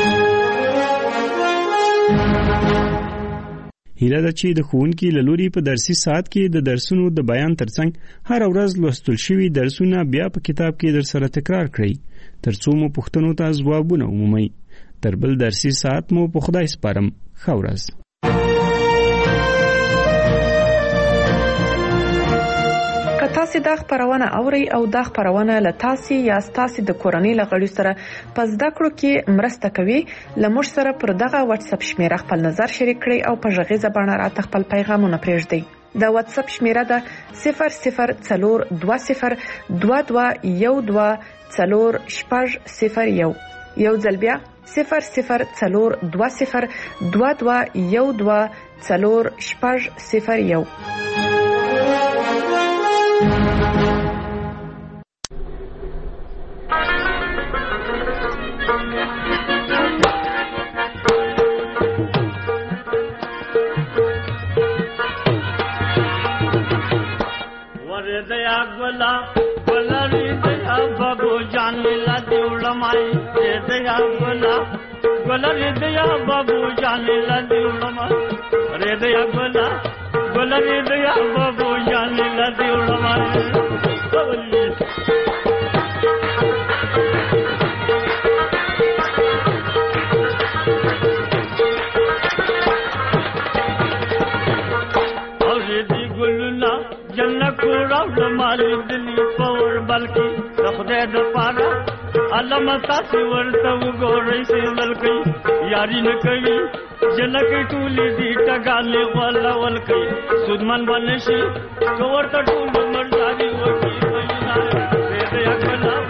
هیله ده چې د ښوونکي له لوري په درسي ساعت کې د درسونو د بیان ترڅنګ هر ورځ لوستل شوي درسونه بیا په کتاب کې در سره تکرار کړئ ترڅو مو پوښتنو ته ځوابونه ومومئ. تر بل درسي ساعت مو په خدای سپارم. ښه ورځ. که تاسو دا خبرونه اورئ او دا خبرونه له تاسو یا تاسو د کورنۍ له غړي سره په زده کړو کې مرسته کوي، لمر سره پر دغه واتس اپ شمیره خپل نظر شریک کړئ او په ژغیزه باندې راته خپل پیغامونه پرېږدئ. د واتس اپ شمیره ده 0042121401. یو ځل بیا 0042121401. दया गोला गोला रे दया बाबू जान ला देवळमाई दया गोला गोला रे दया बाबू जान ला देवळमाई रे दया गोला गोला रे दया बाबू जान ला देवळमाई کی د خدای د پاره علامه تاسو ورته وګورئ سیدل کوي یاري نه کوي جنکه ټولې دي ټګانې ولا ول کوي سودمن بنشي ورته ټول مرزاري وکی دې دې اکلا